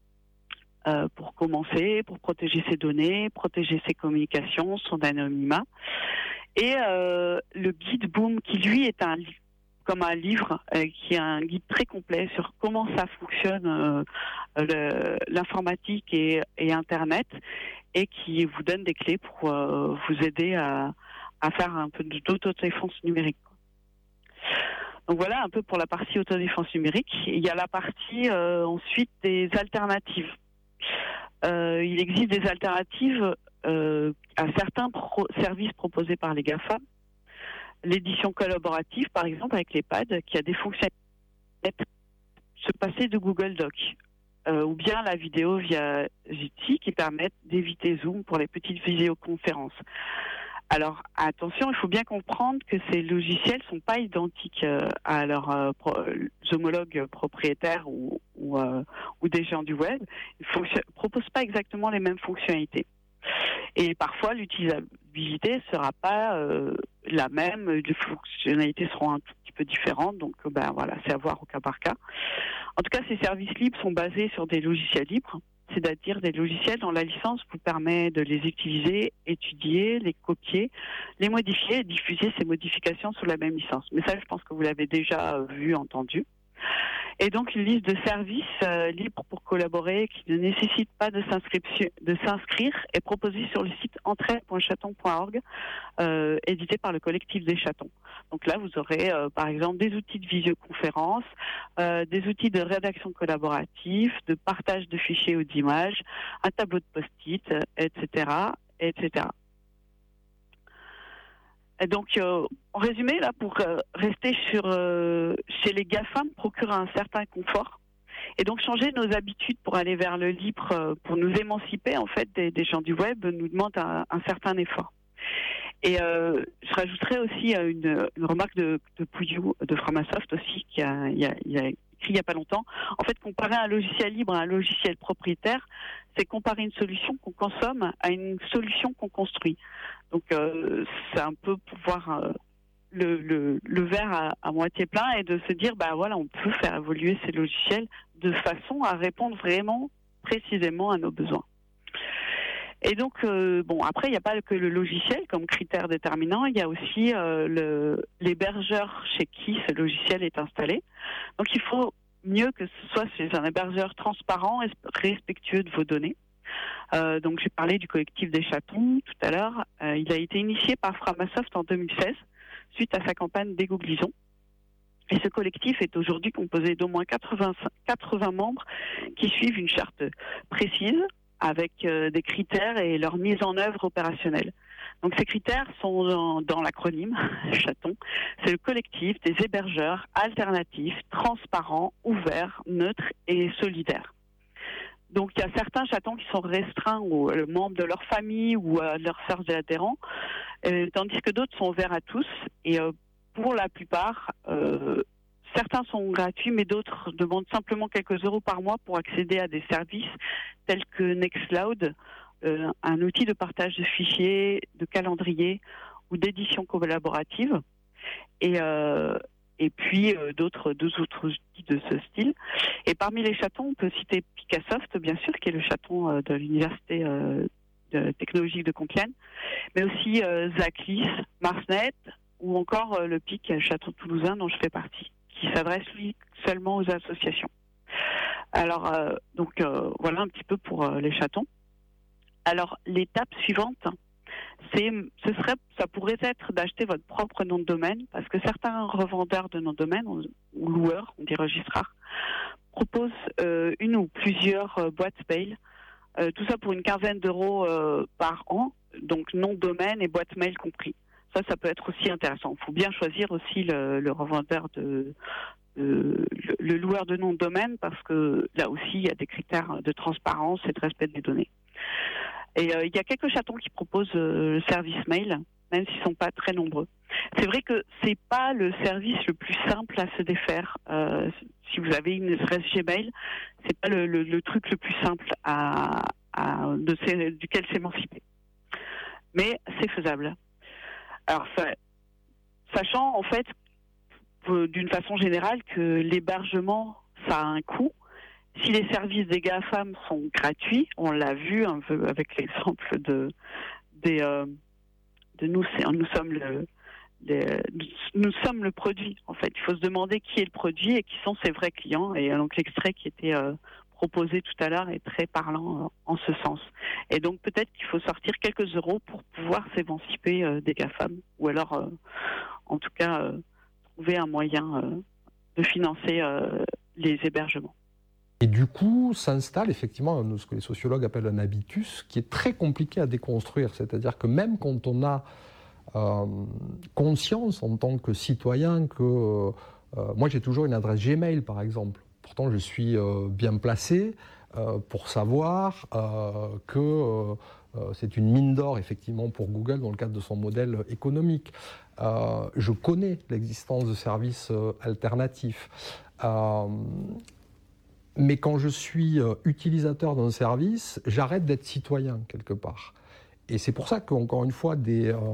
euh, pour commencer, pour protéger ses données, protéger ses communications, son anonymat. Et euh, le guide Boom, qui lui est un livre, comme un livre euh, qui est un guide très complet sur comment ça fonctionne euh, le, l'informatique et, et Internet et qui vous donne des clés pour euh, vous aider à, à faire un peu d'autodéfense numérique. Donc voilà un peu pour la partie autodéfense numérique. Il y a la partie euh, ensuite des alternatives. Euh, il existe des alternatives euh, à certains pro- services proposés par les GAFA. L'édition collaborative, par exemple, avec l'EHPAD, qui a des fonctionnalités se passer de Google Doc, euh, ou bien la vidéo via Jitsi, qui permettent d'éviter Zoom pour les petites vidéoconférences. Alors, attention, il faut bien comprendre que ces logiciels ne sont pas identiques euh, à leurs euh, pro- homologues propriétaires ou, ou, euh, ou des géants du web. Ils ne proposent pas exactement les mêmes fonctionnalités. Et parfois, l'utilisabilité ne sera pas euh, la même, les fonctionnalités seront un tout petit peu différentes, donc ben, voilà, c'est à voir au cas par cas. En tout cas, ces services libres sont basés sur des logiciels libres, c'est-à-dire des logiciels dont la licence vous permet de les utiliser, étudier, les copier, les modifier et diffuser ces modifications sous la même licence. Mais ça, je pense que vous l'avez déjà vu, entendu. Et donc une liste de services euh, libres pour collaborer qui ne nécessitent pas de, de s'inscrire est proposée sur le site entraide point chaton point org, euh, édité par le collectif des chatons. Donc là, vous aurez euh, par exemple des outils de visioconférence, euh, des outils de rédaction collaborative, de partage de fichiers ou d'images, un tableau de post-it, et cetera, et cetera. Et donc, euh, en résumé, là, pour euh, rester sur euh, chez les GAFAM, procure un certain confort. Et donc, changer nos habitudes pour aller vers le libre, euh, pour nous émanciper, en fait, des, des gens du web, nous demande un, un certain effort. Et euh, je rajouterais aussi une, une remarque de, de Pouillou, de Framasoft aussi, qui a, il a, il a écrit il n'y a pas longtemps. En fait, comparer un logiciel libre à un logiciel propriétaire, c'est comparer une solution qu'on consomme à une solution qu'on construit. Donc, euh, c'est un peu pour voir euh, le, le, le verre à, à moitié plein et de se dire, bah voilà, on peut faire évoluer ces logiciels de façon à répondre vraiment précisément à nos besoins. Et donc, euh, bon, après, il n'y a pas que le logiciel comme critère déterminant, il y a aussi euh, le, l'hébergeur chez qui ce logiciel est installé. Donc, il faut mieux que ce soit chez un hébergeur transparent et respectueux de vos données. Euh, donc, j'ai parlé du collectif des chatons tout à l'heure. Euh, il a été initié par Framasoft en deux mille seize, suite à sa campagne dégooglisons. Et ce collectif est aujourd'hui composé d'au moins quatre-vingts, quatre-vingts membres qui suivent une charte précise, avec euh, des critères et leur mise en œuvre opérationnelle. Donc ces critères sont dans, dans l'acronyme chaton. C'est le collectif des hébergeurs alternatifs, transparents, ouverts, neutres et solidaires. Donc il y a certains chatons qui sont restreints aux membres de leur famille ou à leurs cercles adhérents, euh, tandis que d'autres sont ouverts à tous. Et euh, pour la plupart, euh, certains sont gratuits, mais d'autres demandent simplement quelques euros par mois pour accéder à des services tels que Nextcloud, euh, un outil de partage de fichiers, de calendrier ou d'édition collaborative. Et, euh, et puis euh, d'autres, deux autres outils de ce style. Et parmi les chatons, on peut citer Picassoft, bien sûr, qui est le chaton euh, de l'université euh, de technologique de Compiègne, mais aussi euh, Zaclis, Marsnet, ou encore euh, le P I C, chaton toulousain dont je fais partie, qui s'adresse lui seulement aux associations. Alors, euh, donc euh, voilà un petit peu pour euh, les chatons. Alors, l'étape suivante, c'est, ce serait, ça pourrait être d'acheter votre propre nom de domaine, parce que certains revendeurs de noms de domaine, ou, ou loueurs, on dit registrars, proposent euh, une ou plusieurs euh, boîtes mail, euh, tout ça pour une quinzaine d'euros euh, par an, donc nom de domaine et boîte mail compris. Ça, ça peut être aussi intéressant. Il faut bien choisir aussi le, le revendeur de, de le, le loueur de nom de domaine, parce que là aussi, il y a des critères de transparence et de respect des données. Et euh, il y a quelques chatons qui proposent euh, le service mail, même s'ils ne sont pas très nombreux. C'est vrai que c'est pas le service le plus simple à se défaire. Euh, si vous avez une adresse Gmail, c'est pas le, le, le truc le plus simple à, à, de ces, duquel s'émanciper. Mais c'est faisable. Alors, ça, sachant en fait, d'une façon générale, que l'hébergement, ça a un coût. Si les services des GAFAM sont gratuits, on l'a vu un peu avec l'exemple de, des, euh, de nous, nous sommes le, les, nous sommes le produit. En fait, il faut se demander qui est le produit et qui sont ses vrais clients. Et donc l'extrait qui était euh, proposé tout à l'heure est très parlant euh, en ce sens. Et donc peut-être qu'il faut sortir quelques euros pour pouvoir s'émanciper euh, des GAFAM, ou alors, euh, en tout cas, euh, trouver un moyen euh, de financer euh, les hébergements. Et du coup, s'installe effectivement ce que les sociologues appellent un habitus, qui est très compliqué à déconstruire. C'est-à-dire que même quand on a euh, conscience en tant que citoyen que... Euh, moi, j'ai toujours une adresse Gmail, par exemple. Pourtant, je suis euh, bien placé euh, pour savoir euh, que euh, c'est une mine d'or, effectivement, pour Google dans le cadre de son modèle économique. Euh, je connais l'existence de services euh, alternatifs. Euh, Mais quand je suis utilisateur d'un service, j'arrête d'être citoyen quelque part. Et c'est pour ça qu'encore une fois, des, euh,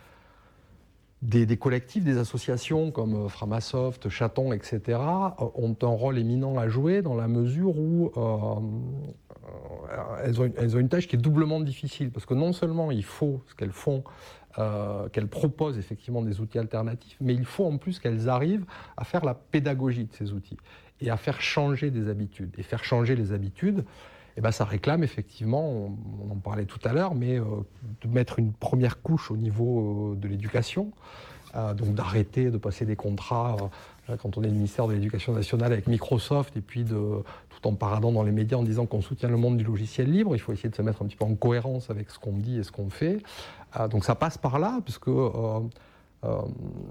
des, des collectifs, des associations comme Framasoft, Chaton, et cetera, ont un rôle éminent à jouer dans la mesure où euh, elles, ont une, elles ont une tâche qui est doublement difficile. Parce que non seulement il faut ce qu'elles font, euh, qu'elles proposent effectivement des outils alternatifs, mais il faut en plus qu'elles arrivent à faire la pédagogie de ces outils et à faire changer des habitudes. Et faire changer les habitudes, eh ben, ça réclame effectivement, on, on en parlait tout à l'heure, mais euh, de mettre une première couche au niveau euh, de l'éducation, euh, donc d'arrêter de passer des contrats, euh, quand on est le ministère de l'Éducation nationale avec Microsoft, et puis de, tout en paradant dans les médias en disant qu'on soutient le monde du logiciel libre, il faut essayer de se mettre un petit peu en cohérence avec ce qu'on dit et ce qu'on fait. Euh, donc ça passe par là, parce que... Euh, Euh,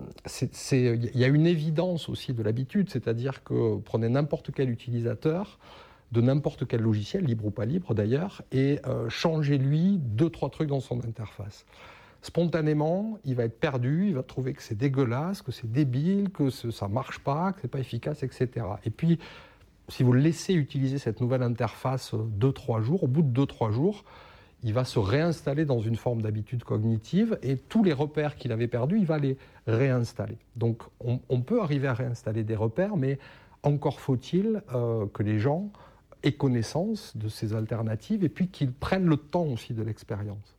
il y a une évidence aussi de l'habitude, c'est-à-dire que prenez n'importe quel utilisateur de n'importe quel logiciel, libre ou pas libre d'ailleurs, et euh, changez-lui deux, trois trucs dans son interface. Spontanément, il va être perdu, il va trouver que c'est dégueulasse, que c'est débile, que ce, ça ne marche pas, que ce n'est pas efficace, et cetera. Et puis, si vous le laissez utiliser cette nouvelle interface deux, trois jours, au bout de deux, trois jours, il va se réinstaller dans une forme d'habitude cognitive et tous les repères qu'il avait perdus, il va les réinstaller. Donc on, on peut arriver à réinstaller des repères, mais encore faut-il euh, que les gens aient connaissance de ces alternatives et puis qu'ils prennent le temps aussi de l'expérience.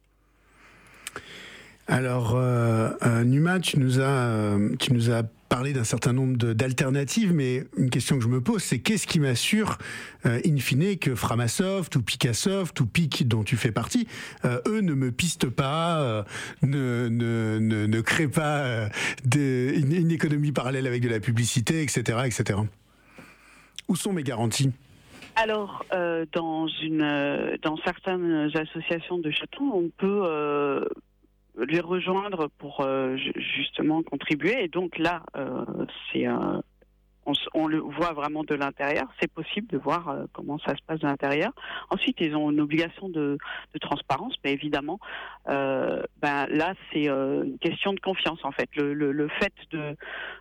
Alors, euh, euh, Numa, tu nous as, euh, tu nous as parlé d'un certain nombre de, d'alternatives, mais une question que je me pose, c'est qu'est-ce qui m'assure, euh, in fine, que Framasoft ou Picassoft ou P I C, dont tu fais partie, euh, eux ne me pistent pas, euh, ne, ne, ne, ne créent pas euh, de, une, une économie parallèle avec de la publicité, et cetera, et cetera. Où sont mes garanties ? Alors, euh, dans, une, euh, dans certaines associations de chatons, on peut... Euh, les rejoindre pour euh, justement contribuer. Et donc là, euh, c'est euh, on, on le voit vraiment de l'intérieur. C'est possible de voir euh, comment ça se passe de l'intérieur. Ensuite, ils ont une obligation de, de transparence, mais évidemment, euh, ben là, c'est euh, une question de confiance en fait. Le, le, le fait de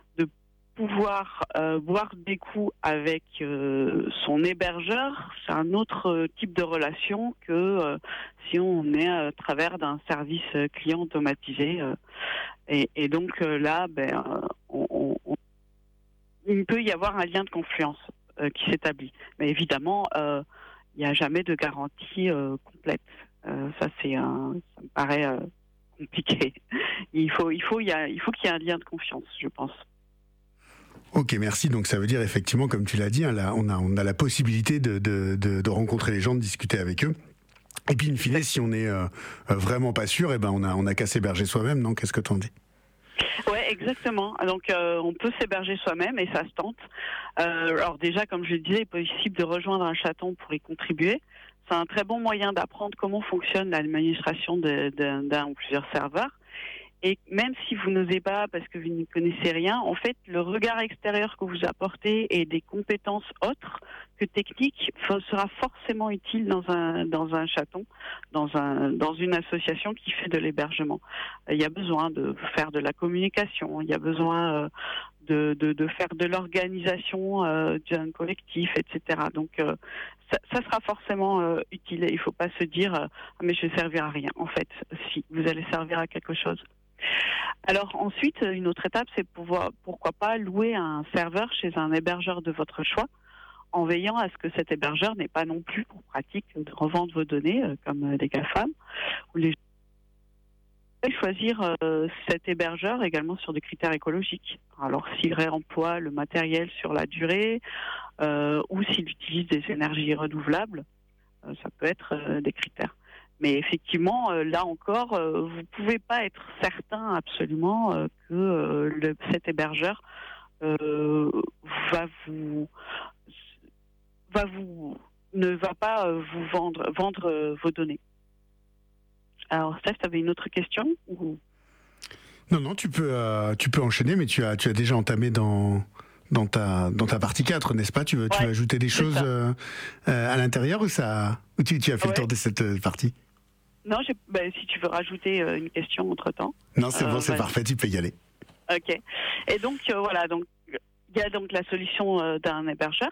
pouvoir euh, boire des coups avec euh, son hébergeur, c'est un autre euh, type de relation que euh, si on est à travers d'un service client automatisé. Euh, et, et donc euh, là, ben, euh, on, on, il peut y avoir un lien de confiance euh, qui s'établit. Mais évidemment, euh, il n'y a jamais de garantie euh, complète. Euh, ça, c'est un, ça me paraît euh, compliqué. Il faut, il faut, il y a, il faut qu'il y ait un lien de confiance, je pense. Ok, merci. Donc ça veut dire effectivement, comme tu l'as dit, hein, là, on a on a la possibilité de, de de de rencontrer les gens, de discuter avec eux. Et puis in fine, si on est euh, vraiment pas sûr, eh ben on a on a qu'à s'héberger soi-même, non ? Qu'est-ce que t'en dis ? Ouais, exactement. Donc euh, on peut s'héberger soi-même et ça se tente. Euh, alors déjà, comme je le disais, il est possible de rejoindre un chaton pour y contribuer. C'est un très bon moyen d'apprendre comment fonctionne l'administration de, de, d'un ou plusieurs serveurs. Et même si vous n'osez pas parce que vous ne connaissez rien, en fait, le regard extérieur que vous apportez et des compétences autres que techniques sera forcément utile dans un dans un chaton, dans un dans une association qui fait de l'hébergement. Il y a besoin de faire de la communication, il y a besoin de de, de faire de l'organisation euh, d'un collectif, et cetera. Donc euh, ça, ça sera forcément euh, utile. Et il ne faut pas se dire euh, ah, mais je vais servir à rien. En fait, si vous allez servir à quelque chose. Alors ensuite, une autre étape, c'est pouvoir, pourquoi pas, louer un serveur chez un hébergeur de votre choix, en veillant à ce que cet hébergeur n'ait pas non plus pour pratique de revendre vos données, euh, comme des GAFAM, ou les choisir euh, cet hébergeur également sur des critères écologiques. Alors s'il réemploie le matériel sur la durée, euh, ou s'il utilise des énergies renouvelables, euh, ça peut être euh, des critères. Mais effectivement, euh, là encore, euh, vous ne pouvez pas être certain absolument euh, que euh, le, cet hébergeur euh, va vous va vous ne va pas euh, vous vendre vendre euh, vos données. Alors Steph, tu avais une autre question ou... Non, non, tu peux euh, tu peux enchaîner, mais tu as tu as déjà entamé dans dans ta dans ta partie quatre, n'est-ce pas ? Tu veux ouais, tu veux ajouter des choses euh, euh, à l'intérieur ou ça ou tu tu as fait ouais. le tour de cette euh, partie ? Non, j'ai, ben, si tu veux rajouter euh, une question entre-temps. Non, c'est euh, bon, c'est vas-y. Parfait, tu peux y aller. Ok. Et donc, euh, voilà, donc il y a donc la solution euh, d'un hébergeur.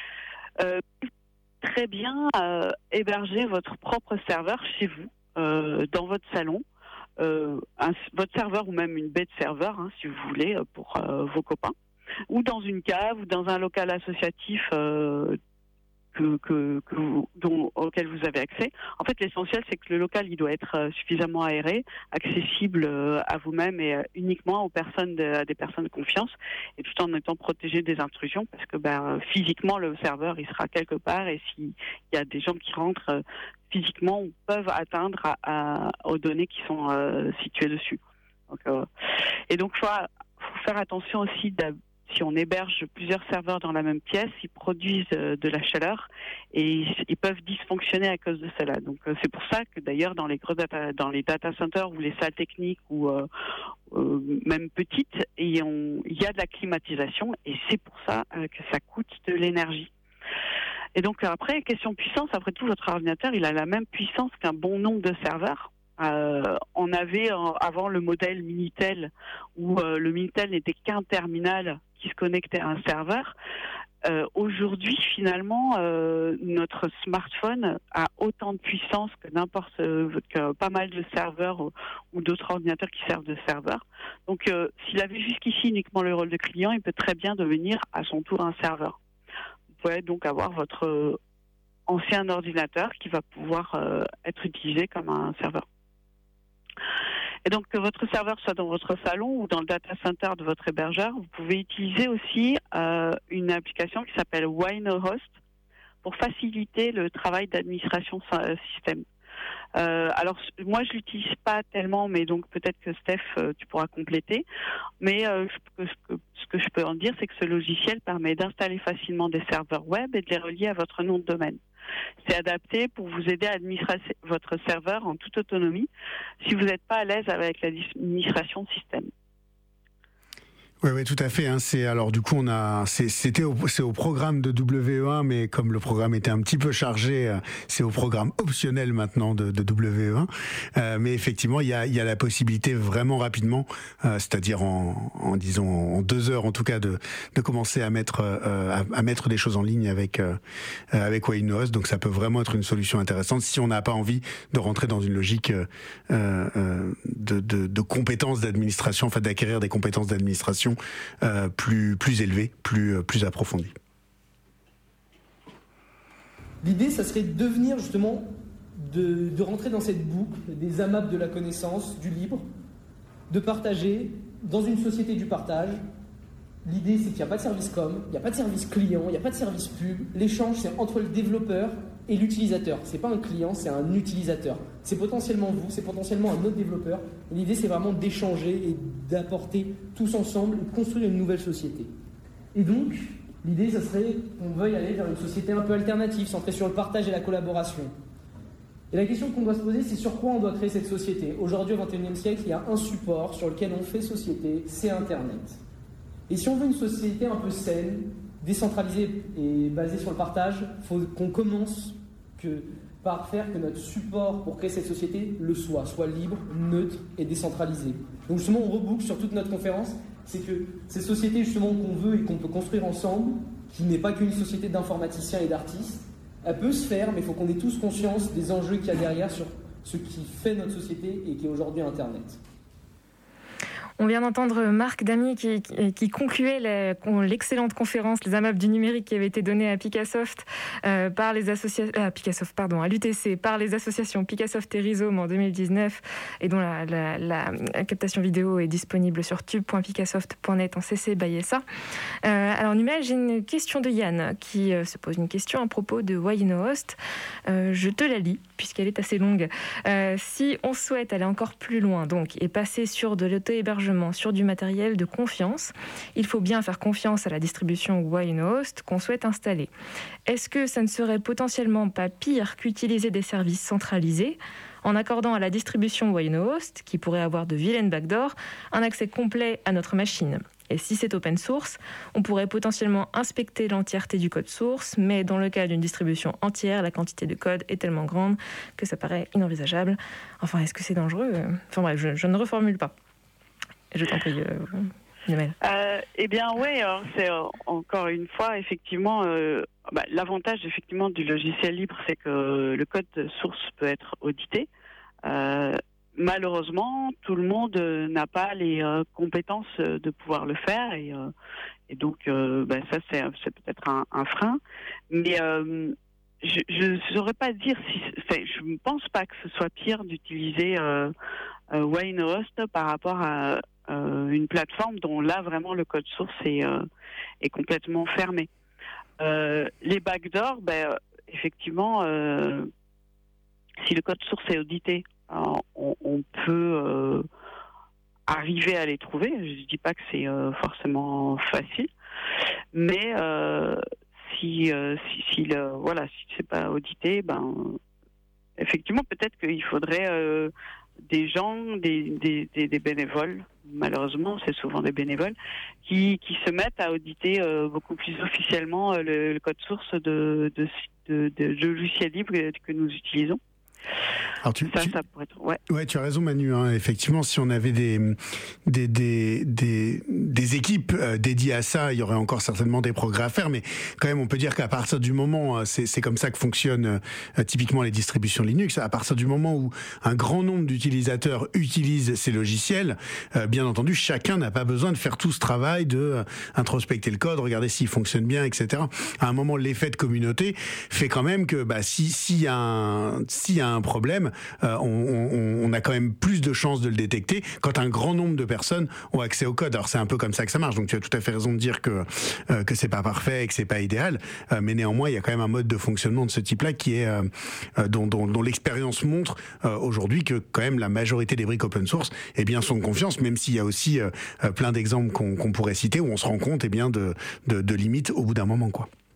Euh, très bien euh, héberger votre propre serveur chez vous, euh, dans votre salon. Euh, un, votre serveur ou même une baie de serveur, hein, si vous voulez, pour euh, vos copains. Ou dans une cave ou dans un local associatif euh, Que, que, que vous, dont, auquel vous avez accès. En fait, l'essentiel, c'est que le local, il doit être euh, suffisamment aéré, accessible euh, à vous-même et euh, uniquement aux personnes de, à des personnes de confiance, et tout en étant protégé des intrusions, parce que ben, physiquement, le serveur, il sera quelque part, et s'il y a des gens qui rentrent euh, physiquement, peuvent atteindre à, à, aux données qui sont euh, situées dessus. Donc, euh, et donc, il faut, faut faire attention aussi d'à si on héberge plusieurs serveurs dans la même pièce, ils produisent de la chaleur et ils peuvent dysfonctionner à cause de cela. Donc c'est pour ça que d'ailleurs dans les gros data, dans les data centers ou les salles techniques ou euh, euh, même petites, et on, il y a de la climatisation et c'est pour ça euh, que ça coûte de l'énergie. Et donc après, question puissance, après tout votre ordinateur, il a la même puissance qu'un bon nombre de serveurs. Euh, on avait euh, avant le modèle Minitel où euh, le Minitel n'était qu'un terminal qui se connectait à un serveur. Euh, aujourd'hui, finalement, euh, notre smartphone a autant de puissance que n'importe euh, que pas mal de serveurs ou, ou d'autres ordinateurs qui servent de serveur. Donc, euh, s'il avait jusqu'ici uniquement le rôle de client, il peut très bien devenir à son tour un serveur. Vous pouvez donc avoir votre euh, ancien ordinateur qui va pouvoir euh, être utilisé comme un serveur. Et donc que votre serveur soit dans votre salon ou dans le data center de votre hébergeur, vous pouvez utiliser aussi euh, une application qui s'appelle WineHost pour faciliter le travail d'administration système. Euh, alors moi je l'utilise pas tellement, mais donc peut-être que Steph euh, tu pourras compléter. Mais euh, ce, que, ce que je peux en dire, c'est que ce logiciel permet d'installer facilement des serveurs web et de les relier à votre nom de domaine. c'est adapté pour vous aider à administrer votre serveur en toute autonomie si vous n'êtes pas à l'aise avec l'administration de système. Oui, oui, tout à fait. Hein. C'est alors du coup on a, c'est, c'était au, c'est au programme de W E un, mais comme le programme était un petit peu chargé, c'est au programme optionnel maintenant de, de W E un. Euh, mais effectivement, il y a, il y a la possibilité vraiment rapidement, euh, c'est-à-dire en, en disons en deux heures en tout cas, de, de commencer à mettre, euh, à, à mettre des choses en ligne avec euh, avec WineHost. Donc ça peut vraiment être une solution intéressante si on n'a pas envie de rentrer dans une logique euh, euh, de, de, de compétences d'administration, enfin d'acquérir des compétences d'administration Euh, plus, plus élevée, plus, euh, plus approfondie. L'idée, ça serait de devenir justement, de, de rentrer dans cette boucle des AMAP de la connaissance, du libre, de partager dans une société du partage. L'idée, c'est qu'il n'y a pas de service com, il n'y a pas de service client, il n'y a pas de service pub. L'échange, c'est entre le développeur et l'utilisateur. C'est pas un client, c'est un utilisateur. C'est potentiellement vous, c'est potentiellement un autre développeur. Et l'idée, c'est vraiment d'échanger et d'apporter tous ensemble, de construire une nouvelle société. Et donc, l'idée, ça serait qu'on veuille aller vers une société un peu alternative, centrée sur le partage et la collaboration. Et la question qu'on doit se poser, c'est sur quoi on doit créer cette société. Aujourd'hui, au vingt et unième siècle, il y a un support sur lequel on fait société, c'est Internet. Et si on veut une société un peu saine, décentralisée et basée sur le partage, il faut qu'on commence que, par faire que notre support pour créer cette société le soit, soit libre, neutre et décentralisé. Donc justement, on reboucle sur toute notre conférence, c'est que cette société justement qu'on veut et qu'on peut construire ensemble, qui n'est pas qu'une société d'informaticiens et d'artistes, elle peut se faire, mais il faut qu'on ait tous conscience des enjeux qu'il y a derrière sur ce qui fait notre société et qui est aujourd'hui Internet. On vient d'entendre Marc Damy qui, qui, qui concluait la, l'excellente conférence Les AMAP du numérique qui avait été donnée à Picassoft euh, par les associations, euh, Picassoft, pardon, à l'U T C par les associations Picassoft et Rhizome en deux mille dix-neuf et dont la, la, la, la captation vidéo est disponible sur tube point picassoft point net en C C by S A. Euh, alors Numel, j'ai une question de Yann qui euh, se pose une question à propos de WineHost. Euh, je te la lis puisqu'elle est assez longue. Euh, si on souhaite aller encore plus loin donc et passer sur de l'auto-hébergement sur du matériel de confiance, il faut bien faire confiance à la distribution WineHost qu'on souhaite installer. Est-ce que ça ne serait potentiellement pas pire qu'utiliser des services centralisés en accordant à la distribution WineHost, qui pourrait avoir de vilaines backdoors, un accès complet à notre machine ? Et si c'est open source, on pourrait potentiellement inspecter l'entièreté du code source, mais dans le cas d'une distribution entière, la quantité de code est tellement grande que ça paraît inenvisageable. Enfin, est-ce que c'est dangereux ? Enfin bref, je, je ne reformule pas. Je t'en prie, euh, Numel. Euh, eh bien, oui, alors c'est euh, encore une fois, effectivement, euh, bah, l'avantage effectivement du logiciel libre, c'est que le code source peut être audité. Euh, malheureusement, tout le monde euh, n'a pas les euh, compétences euh, de pouvoir le faire, et, euh, et donc, euh, bah, ça, c'est, c'est peut-être un, un frein. Mais euh, je ne saurais pas dire si, je ne pense pas que ce soit pire d'utiliser euh, euh, WineHost par rapport à Euh, une plateforme dont là vraiment le code source est, euh, est complètement fermé. Euh, les backdoors, ben, effectivement, euh, si le code source est audité, on, on peut euh, arriver à les trouver. Je ne dis pas que c'est euh, forcément facile, mais euh, si, euh, si, si, le, voilà, si c'est pas audité, ben, effectivement, peut-être qu'il faudrait euh, des gens, des, des, des, des bénévoles, malheureusement, c'est souvent des bénévoles, qui, qui se mettent à auditer euh, beaucoup plus officiellement euh, le, le code source de, de, de, de, de logiciels libres que nous utilisons. Alors tu, ça, tu, ça pourrait être, ouais. ouais, tu as raison Manu. Hein. Effectivement, si on avait des des des des, des équipes euh, dédiées à ça, il y aurait encore certainement des progrès à faire. Mais quand même, on peut dire qu'à partir du moment, c'est c'est comme ça que fonctionnent euh, typiquement les distributions Linux. À partir du moment où un grand nombre d'utilisateurs utilisent ces logiciels, euh, bien entendu, chacun n'a pas besoin de faire tout ce travail de euh, introspecter le code, regarder s'il fonctionne bien, et cetera. À un moment, l'effet de communauté fait quand même que bah si s'il y a un s'il y a un problème, euh, on, on, on a quand même plus de chances de le détecter quand un grand nombre de personnes ont accès au code. Alors c'est un peu comme ça que ça marche. Donc tu as tout à fait raison de dire que euh, que c'est pas parfait et que c'est pas idéal, euh, mais néanmoins il y a quand même un mode de fonctionnement de ce type-là qui est euh, dont, dont, dont l'expérience montre euh, aujourd'hui que quand même la majorité des briques open source eh bien sont de confiance, même s'il y a aussi euh, plein d'exemples qu'on, qu'on pourrait citer où on se rend compte eh bien de, de, de limites au bout d'un moment quoi.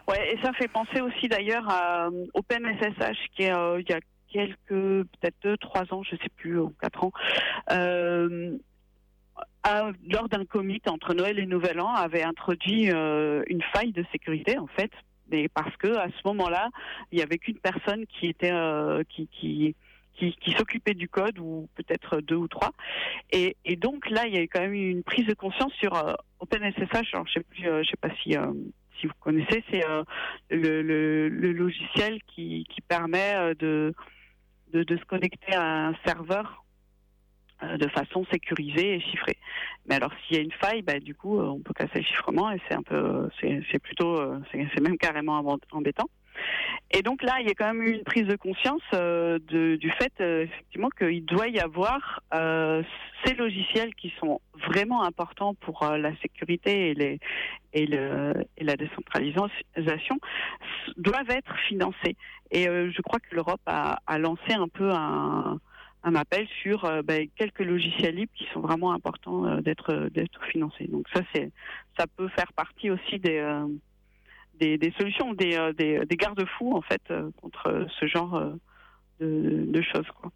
Ouais, et ça fait penser aussi d'ailleurs à OpenSSH qui est euh, il y a quelques, peut-être deux, trois ans, je sais plus, ou quatre ans, euh, à, lors d'un commit entre Noël et Nouvel An, avait introduit euh, une faille de sécurité en fait, mais parce que à ce moment-là, il y avait qu'une personne qui était euh, qui, qui qui, qui s'occupait du code, ou peut-être deux ou trois, et, et donc là, il y a eu quand même eu une prise de conscience sur euh, OpenSSH. Alors, je sais plus, euh, je sais pas si euh, si vous connaissez, c'est euh, le, le, le logiciel qui, qui permet euh, de, de de se connecter à un serveur de façon sécurisée et chiffrée. Mais alors s'il y a une faille, bah, du coup on peut casser le chiffrement, et c'est un peu, c'est, c'est plutôt, c'est, c'est même carrément embêtant. Et donc là, il y a quand même eu une prise de conscience euh, de, du fait euh, effectivement qu'il doit y avoir euh, ces logiciels qui sont vraiment importants pour euh, la sécurité et, les, et, le, et la décentralisation doivent être financés. Et euh, je crois que l'Europe a, a lancé un peu un un appel sur euh, ben, quelques logiciels libres qui sont vraiment importants euh, d'être d'être financés. Donc ça, c'est ça peut faire partie aussi des euh, des, des solutions, des, euh, des des garde-fous en fait euh, contre ce genre euh, de, de choses, quoi.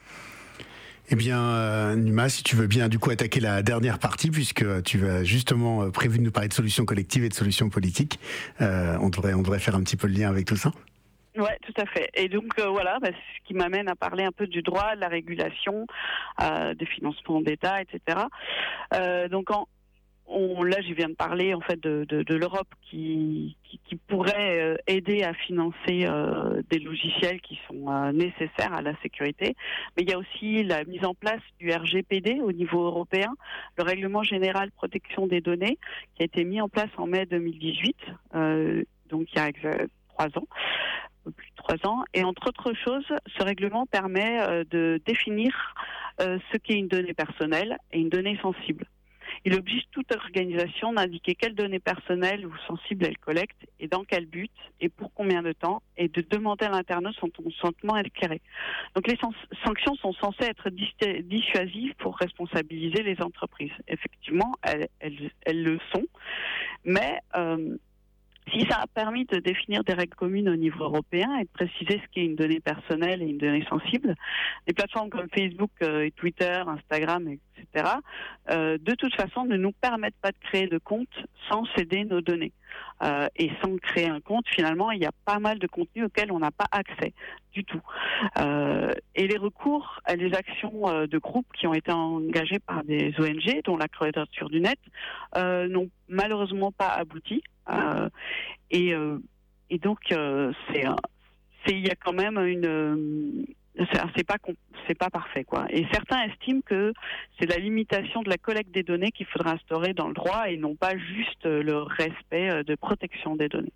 Eh bien, euh, Numa, si tu veux bien du coup attaquer la dernière partie, puisque tu as justement prévu de nous parler de solutions collectives et de solutions politiques, euh, on devrait on devrait faire un petit peu le lien avec tout ça. Ouais, tout à fait. Et donc euh, voilà, bah, ce qui m'amène à parler un peu du droit, de la régulation, euh, des financements d'État, et cetera. Euh, donc en, on, là, je viens de parler en fait de, de, de l'Europe qui, qui, qui pourrait euh, aider à financer euh, des logiciels qui sont euh, nécessaires à la sécurité. Mais il y a aussi la mise en place du R G P D au niveau européen, le Règlement général de protection des données, qui a été mis en place en mai deux mille dix-huit, euh, donc il y a trois ans. plus de trois ans. Et entre autres choses, ce règlement permet euh, de définir euh, ce qu'est une donnée personnelle et une donnée sensible. Il oblige toute organisation d'indiquer quelles données personnelles ou sensibles elle collecte et dans quel but et pour combien de temps, et de demander à l'internaute son consentement éclairé. Donc les sanctions sont censées être dissuasives pour responsabiliser les entreprises. Effectivement, elles, elles, elles le sont, mais euh, si ça a permis de définir des règles communes au niveau européen et de préciser ce qu'est une donnée personnelle et une donnée sensible, les plateformes comme Facebook, euh, Twitter, Instagram, et cetera, euh, de toute façon ne nous permettent pas de créer de compte sans céder nos données. Euh, et sans créer un compte, finalement, il y a pas mal de contenus auxquels on n'a pas accès du tout. Euh, et les recours à des actions euh, de groupe qui ont été engagées par des O N G, dont la Quadrature du Net, euh, n'ont malheureusement pas abouti. Euh, et, euh, et donc, euh, c'est, c'est, il y a quand même une, euh, c'est, c'est pas, c'est pas parfait, quoi. Et certains estiment que c'est la limitation de la collecte des données qu'il faudra instaurer dans le droit et non pas juste le respect de protection des données.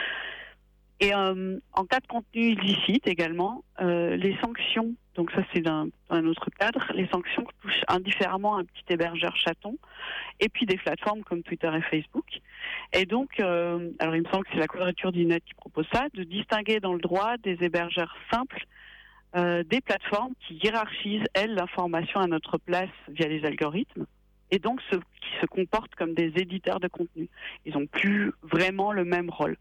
Et euh, en cas de contenu illicite également, euh, les sanctions, donc ça c'est d'un, d'un autre cadre, les sanctions touchent indifféremment un petit hébergeur chaton et puis des plateformes comme Twitter et Facebook. Et donc, euh, alors il me semble que c'est la Quadrature du Net qui propose ça, de distinguer dans le droit des hébergeurs simples euh, des plateformes qui hiérarchisent, elles, l'information à notre place via les algorithmes, et donc ceux qui se comportent comme des éditeurs de contenu. Ils n'ont plus vraiment le même rôle.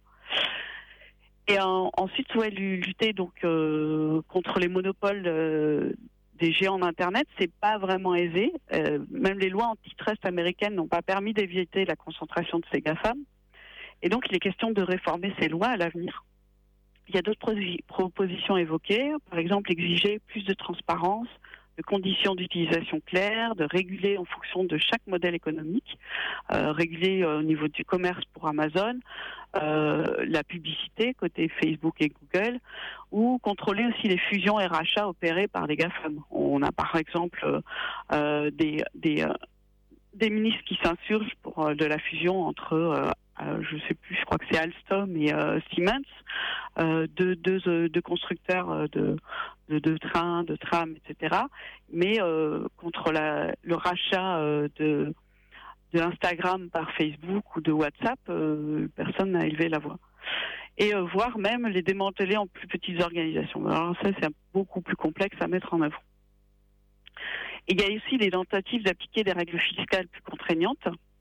Et en, ensuite, ouais, lutter donc euh, contre les monopoles euh, des géants d'Internet, c'est pas vraiment aisé. Euh, même les lois antitrust américaines n'ont pas permis d'éviter la concentration de ces GAFAM. Et donc, il est question de réformer ces lois à l'avenir. Il y a d'autres propositions évoquées, par exemple exiger plus de transparence, de conditions d'utilisation claires, de réguler en fonction de chaque modèle économique, euh, réguler euh, au niveau du commerce pour Amazon, euh, la publicité côté Facebook et Google, ou contrôler aussi les fusions et rachats opérés par les GAFAM. On a par exemple euh, des, des, euh, des ministres qui s'insurgent pour euh, de la fusion entre euh, Euh, je ne sais plus, je crois que c'est Alstom et euh, Siemens, euh, deux, deux, euh, deux constructeurs de, de, de trains, de trams, et cetera. Mais euh, contre la, le rachat euh, de, de Instagram par Facebook ou de WhatsApp, euh, personne n'a élevé la voix. Et euh, voire même les démanteler en plus petites organisations. Alors ça, c'est beaucoup plus complexe à mettre en œuvre. Et il y a aussi les tentatives d'appliquer des règles fiscales plus contraignantes.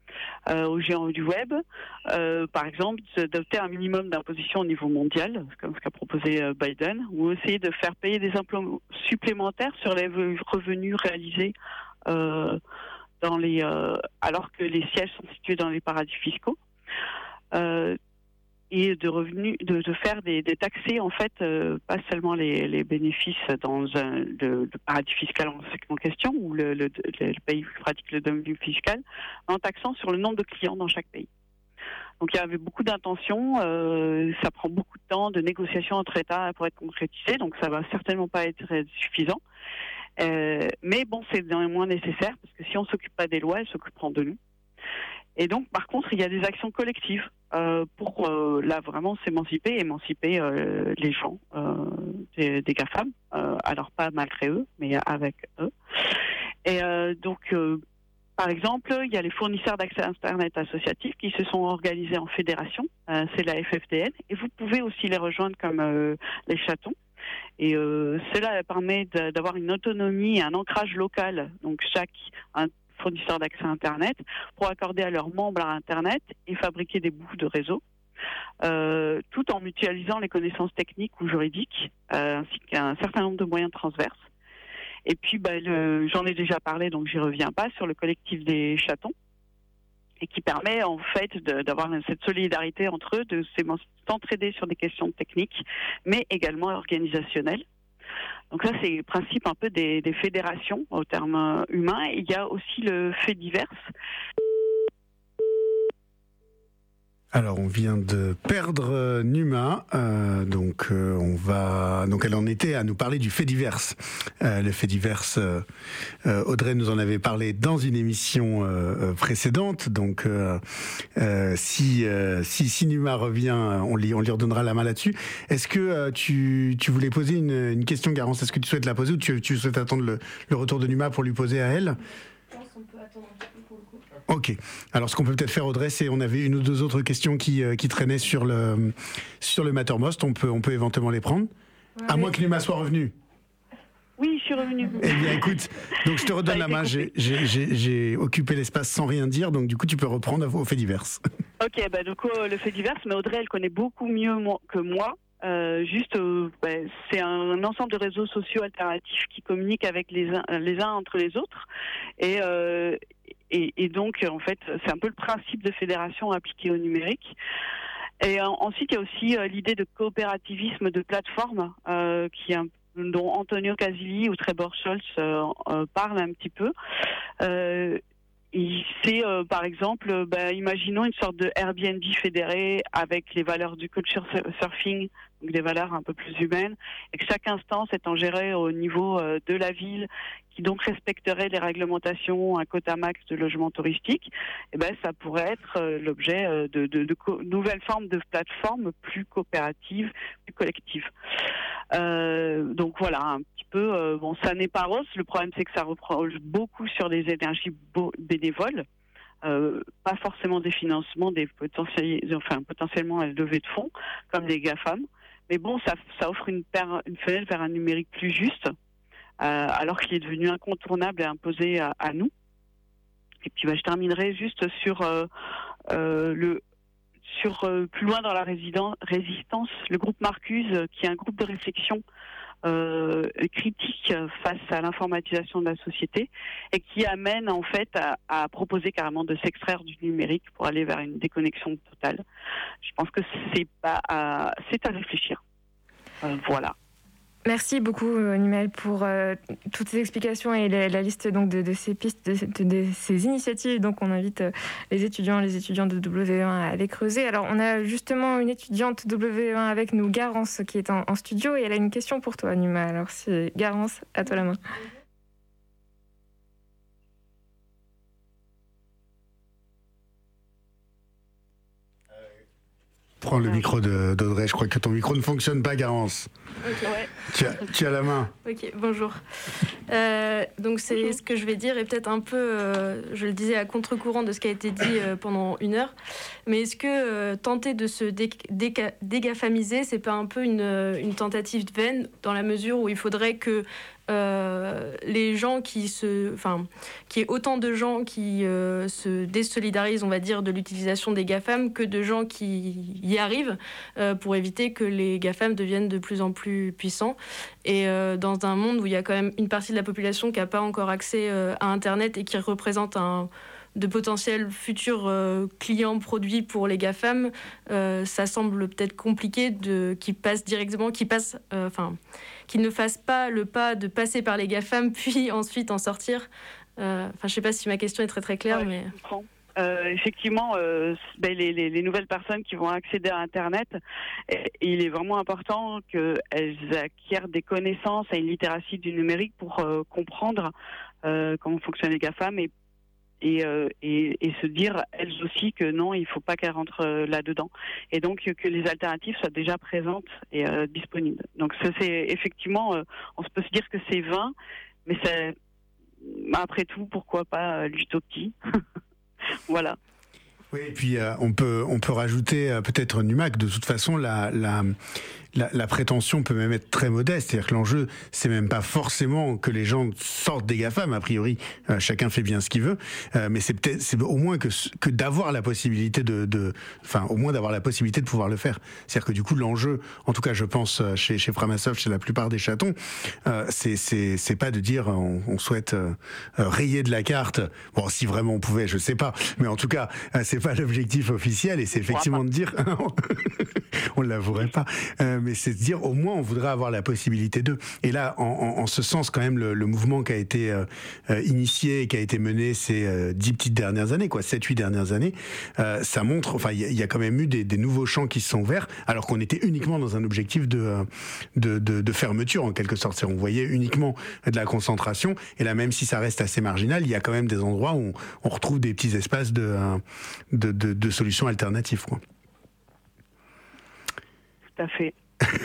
euh, aux géants du web, euh, par exemple, d'adopter un minimum d'imposition au niveau mondial, comme ce qu'a proposé euh, Biden, ou essayer de faire payer des impôts supplémentaires sur les revenus réalisés euh, dans les, euh, alors que les sièges sont situés dans les paradis fiscaux. Euh, et de revenus, de, de faire des, des taxés, en fait, euh, pas seulement les, les bénéfices dans un, le, le paradis fiscal en, en question, ou le, le, le pays qui pratique le dumping fiscal, en taxant sur le nombre de clients dans chaque pays. Donc il y avait beaucoup d'intentions, euh, ça prend beaucoup de temps de négociations entre États pour être concrétisé, donc ça va certainement pas être suffisant. Euh, mais bon, c'est néanmoins nécessaire, parce que si on ne s'occupe pas des lois, elles s'occuperont de nous. Et donc, par contre, il y a des actions collectives euh, pour, euh, là, vraiment s'émanciper, émanciper euh, les gens, euh, des, des GAFAM. Euh, alors, pas malgré eux, mais avec eux. Et euh, donc, euh, par exemple, il y a les fournisseurs d'accès à Internet associatifs qui se sont organisés en fédération. Euh, c'est la F F D N. Et vous pouvez aussi les rejoindre comme euh, les chatons. Et euh, cela permet de, d'avoir une autonomie et un ancrage local. Donc, chaque... Un, fournisseurs d'accès à Internet, pour accorder à leurs membres à Internet et fabriquer des bouts de réseau, euh, tout en mutualisant les connaissances techniques ou juridiques, euh, ainsi qu'un certain nombre de moyens transverses. Et puis, bah, le, j'en ai déjà parlé, donc j'y reviens pas, sur le collectif des chatons, et qui permet en fait de, d'avoir cette solidarité entre eux, de s'entraider sur des questions techniques, mais également organisationnelles. Donc ça, c'est le principe un peu des, des fédérations au terme humain. Il y a aussi le fait divers. Alors, on vient de perdre euh, Numa, euh, donc euh, on va, donc elle en était à nous parler du fait divers. Euh, le fait divers, euh, euh, Audrey nous en avait parlé dans une émission euh, précédente. Donc, euh, euh, si, euh, si si Numa revient, on lui on lui redonnera la main là-dessus. Est-ce que euh, tu tu voulais poser une, une question, Garance? Est-ce que tu souhaites la poser ou tu tu souhaites attendre le, le retour de Numa pour lui poser à elle? Je pense qu'on peut attendre un petit peu pour le coup. Ok. Alors, ce qu'on peut peut-être faire, Audrey, c'est on avait une ou deux autres questions qui, euh, qui traînaient sur le, sur le Mattermost. On peut, on peut éventuellement les prendre. Ouais, à moins que Numa soit revenu. Oui, je suis revenue. Eh bien, écoute, donc je te redonne la main. J'ai, j'ai, j'ai, j'ai occupé l'espace sans rien dire, donc du coup, tu peux reprendre au fait divers. Ok, bah, du coup, le fait divers, mais Audrey, elle connaît beaucoup mieux que moi. Euh, juste, euh, bah, c'est un ensemble de réseaux sociaux alternatifs qui communiquent avec les uns, les uns entre les autres. Et, euh, et, et donc, en fait, c'est un peu le principe de fédération appliqué au numérique. Et euh, ensuite, il y a aussi euh, l'idée de coopérativisme de plateforme euh, qui est un dont Antonio Casilli ou Trebor Scholz euh, euh, parlent un petit peu. Euh, c'est euh, par exemple, bah, imaginons une sorte de Airbnb fédéré avec les valeurs du culture surfing, donc des valeurs un peu plus humaines, et que chaque instance étant gérée au niveau euh, de la ville, qui donc respecterait les réglementations, un quota max de logements touristiques, et ben ça pourrait être euh, l'objet euh, de, de, de co- nouvelles formes de plateformes plus coopératives, plus collectives. Euh, donc voilà, un petit peu, euh, bon, ça n'est pas rose. Le problème, c'est que ça reprend beaucoup sur des énergies beau- bénévoles, euh, pas forcément des financements, des potentiels, enfin potentiellement une levée de fonds comme les GAFAM. Mais bon, ça, ça offre une, per- une fenêtre vers un numérique plus juste, euh, alors qu'il est devenu incontournable et imposé à, à nous. Et puis, bah, je terminerai juste sur euh, euh, le sur euh, plus loin dans la résident, résistance, le groupe Marcuse, euh, qui est un groupe de réflexion euh, critique face à l'informatisation de la société et qui amène en fait à, à proposer carrément de s'extraire du numérique pour aller vers une déconnexion totale. Je pense que c'est pas à, c'est à réfléchir. Euh, voilà. Merci beaucoup, Numel, pour euh, toutes ces explications et la, la liste donc, de, de ces pistes, de, de, de ces initiatives. Donc, on invite euh, les étudiants les étudiants de W E un à aller creuser. Alors, on a justement une étudiante W E un avec nous, Garance, qui est en, en studio, et elle a une question pour toi, Numa. Alors, c'est Garance, à toi la main. Prends le micro de, d'Audrey, je crois que ton micro ne fonctionne pas, Garance. Ok. Ouais. Tu as, tu as la main. Ok, bonjour. Euh, donc c'est bonjour. Ce que je vais dire est peut-être un peu, euh, je le disais, à contre-courant de ce qui a été dit euh, pendant une heure. Mais est-ce que euh, tenter de se dé- dé- dégafamiser, c'est pas un peu une, une tentative vaine dans la mesure où il faudrait que euh, les gens qui se, enfin, qu'il y ait autant de gens qui euh, se désolidarisent, on va dire, de l'utilisation des GAFAM que de gens qui y arrivent euh, pour éviter que les GAFAM deviennent de plus en plus puissants. Et euh, dans un monde où il y a quand même une partie de la population qui n'a pas encore accès euh, à Internet et qui représente un de potentiels futurs euh, clients produits pour les GAFAM, euh, ça semble peut-être compliqué de, qu'ils passent directement, qu'ils passent, euh, enfin, qu'ils ne fassent pas le pas de passer par les GAFAM puis ensuite en sortir. Euh, enfin, je ne sais pas si ma question est très très claire, ouais, mais. Je comprends. Euh, effectivement, euh, ben, les, les, les nouvelles personnes qui vont accéder à Internet, et, il est vraiment important qu'elles acquièrent des connaissances et une littératie du numérique pour euh, comprendre euh, comment fonctionnent les GAFAM et Et, euh, et, et se dire elles aussi que non, il ne faut pas qu'elles rentrent euh, là-dedans. Et donc que les alternatives soient déjà présentes et euh, disponibles. Donc ça, c'est effectivement, euh, on peut se dire que c'est vain, mais c'est, après tout, pourquoi pas euh, l'utopie. Voilà. Oui, et puis euh, on peut on peut rajouter euh, peut-être Numac. De toute façon, la la La, la prétention peut même être très modeste, c'est-à-dire que l'enjeu, c'est même pas forcément que les gens sortent des GAFAM, a priori, euh, chacun fait bien ce qu'il veut, euh, mais c'est peut-être, c'est au moins que, que d'avoir la possibilité de, de, enfin, au moins d'avoir la possibilité de pouvoir le faire. C'est-à-dire que du coup, l'enjeu, en tout cas, je pense, chez, chez Framasoft, chez la plupart des chatons, euh, c'est, c'est, c'est pas de dire, on, on souhaite euh, rayer de la carte, bon, si vraiment on pouvait, je sais pas, mais en tout cas, euh, c'est pas l'objectif officiel, et c'est effectivement de dire, on l'avouerait pas, euh, mais c'est de dire au moins on voudrait avoir la possibilité d'eux. Et là, en, en, en ce sens, quand même, le, le mouvement qui a été euh, initié et qui a été mené ces euh, dix petites dernières années, quoi, sept, huit dernières années, euh, ça montre, enfin, il y, y a quand même eu des, des nouveaux champs qui se sont ouverts, alors qu'on était uniquement dans un objectif de, de, de, de fermeture, en quelque sorte. C'est-à-dire, on voyait uniquement de la concentration, et là, même si ça reste assez marginal, il y a quand même des endroits où on, on retrouve des petits espaces de, de, de, de solutions alternatives, quoi. Tout à fait.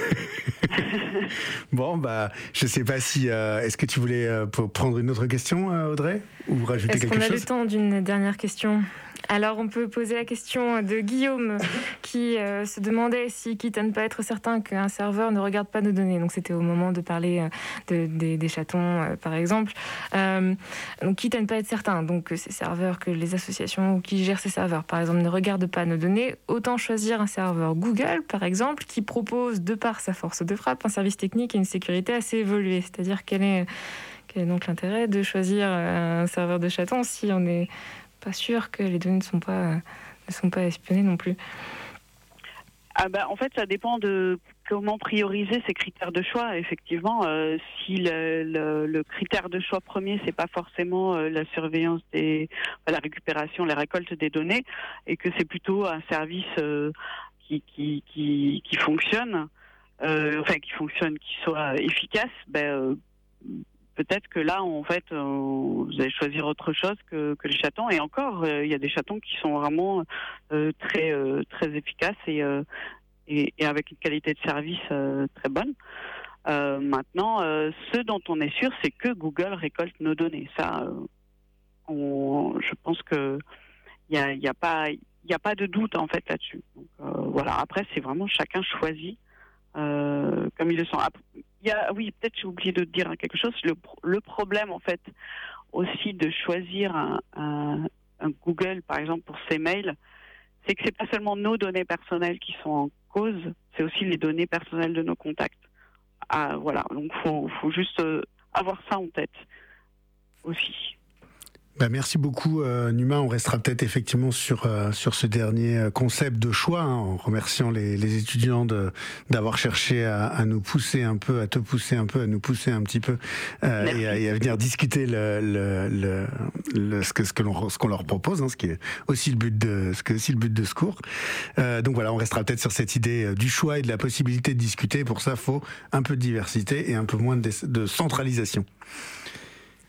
Bon, bah, je sais pas si. Euh, est-ce que tu voulais euh, prendre une autre question, euh, Audrey, ou rajouter est-ce quelque chose? Est-ce qu'on a le temps d'une dernière question? Alors, on peut poser la question de Guillaume qui euh, se demandait si, quitte à ne pas être certain qu'un serveur ne regarde pas nos données. Donc, c'était au moment de parler euh, de, des, des chatons, euh, par exemple. Euh, donc, quitte à ne pas être certain, donc que ces serveurs, que les associations qui gèrent ces serveurs, par exemple, ne regardent pas nos données, autant choisir un serveur Google, par exemple, qui propose, de par sa force de frappe, un service technique et une sécurité assez évoluée. C'est-à-dire quel est, quel est donc l'intérêt de choisir un serveur de chatons si on est pas sûr que les données ne sont pas, ne sont pas espionnées non plus? Ah bah, en fait, ça dépend de comment prioriser ces critères de choix. Effectivement, euh, si le, le, le critère de choix premier, c'est pas forcément euh, la surveillance des, la récupération, la récolte des données, et que c'est plutôt un service euh, qui, qui, qui, qui fonctionne, euh, enfin qui fonctionne, qui soit efficace, ben euh, peut-être que là, en fait, euh, vous allez choisir autre chose que, que les chatons. Et encore, il euh, y a des chatons qui sont vraiment euh, très euh, très efficaces et, euh, et, et avec une qualité de service euh, très bonne. Euh, maintenant, euh, ce dont on est sûr, c'est que Google récolte nos données. Ça, euh, on, je pense que il y a, y a pas il y a pas de doute en fait là-dessus. Donc, euh, voilà. Après, c'est vraiment chacun choisit euh, comme il le sent. Après, il y a, oui, peut-être j'ai oublié de dire quelque chose. Le, le problème, en fait, aussi de choisir un, un, un Google, par exemple, pour ses mails, c'est que c'est pas seulement nos données personnelles qui sont en cause, c'est aussi les données personnelles de nos contacts. Ah, voilà, donc faut, faut juste avoir ça en tête aussi. Bah merci beaucoup euh, Numa, on restera peut-être effectivement sur euh, sur ce dernier concept de choix, hein, en remerciant les, les étudiants de d'avoir cherché à, à nous pousser un peu, à te pousser un peu, à nous pousser un petit peu euh, et, à, et à venir discuter le, le, le, le ce que ce que l'on ce qu'on leur propose, hein, ce qui est aussi le but de ce que aussi le but de ce cours. Euh, donc voilà, on restera peut-être sur cette idée du choix et de la possibilité de discuter. Pour ça, faut un peu de diversité et un peu moins de, de centralisation.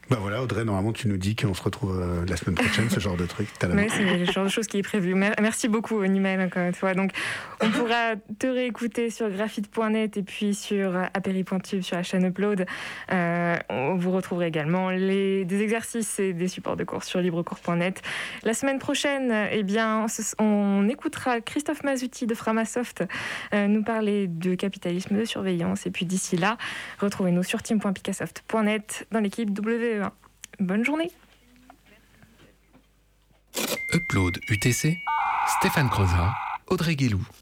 Bah voilà, Audrey, normalement tu nous dis qu'on se retrouve euh, la semaine prochaine, ce genre de truc. Mais c'est le genre de choses qui est prévu. Merci beaucoup, Nimel, encore une fois. Donc, on pourra te réécouter sur graphite point net et puis sur apéri point tube sur la chaîne Upload. Euh, on vous retrouverez également les, des exercices et des supports de cours sur librecours point net. La semaine prochaine, eh bien, on, on écoutera Christophe Masuti de Framasoft euh, nous parler de capitalisme de surveillance. Et puis d'ici là, retrouvez-nous sur team point picassoft point net dans l'équipe W E un. Bonne journée. Upload U T C, Stéphane Crozat, Audrey Guélou.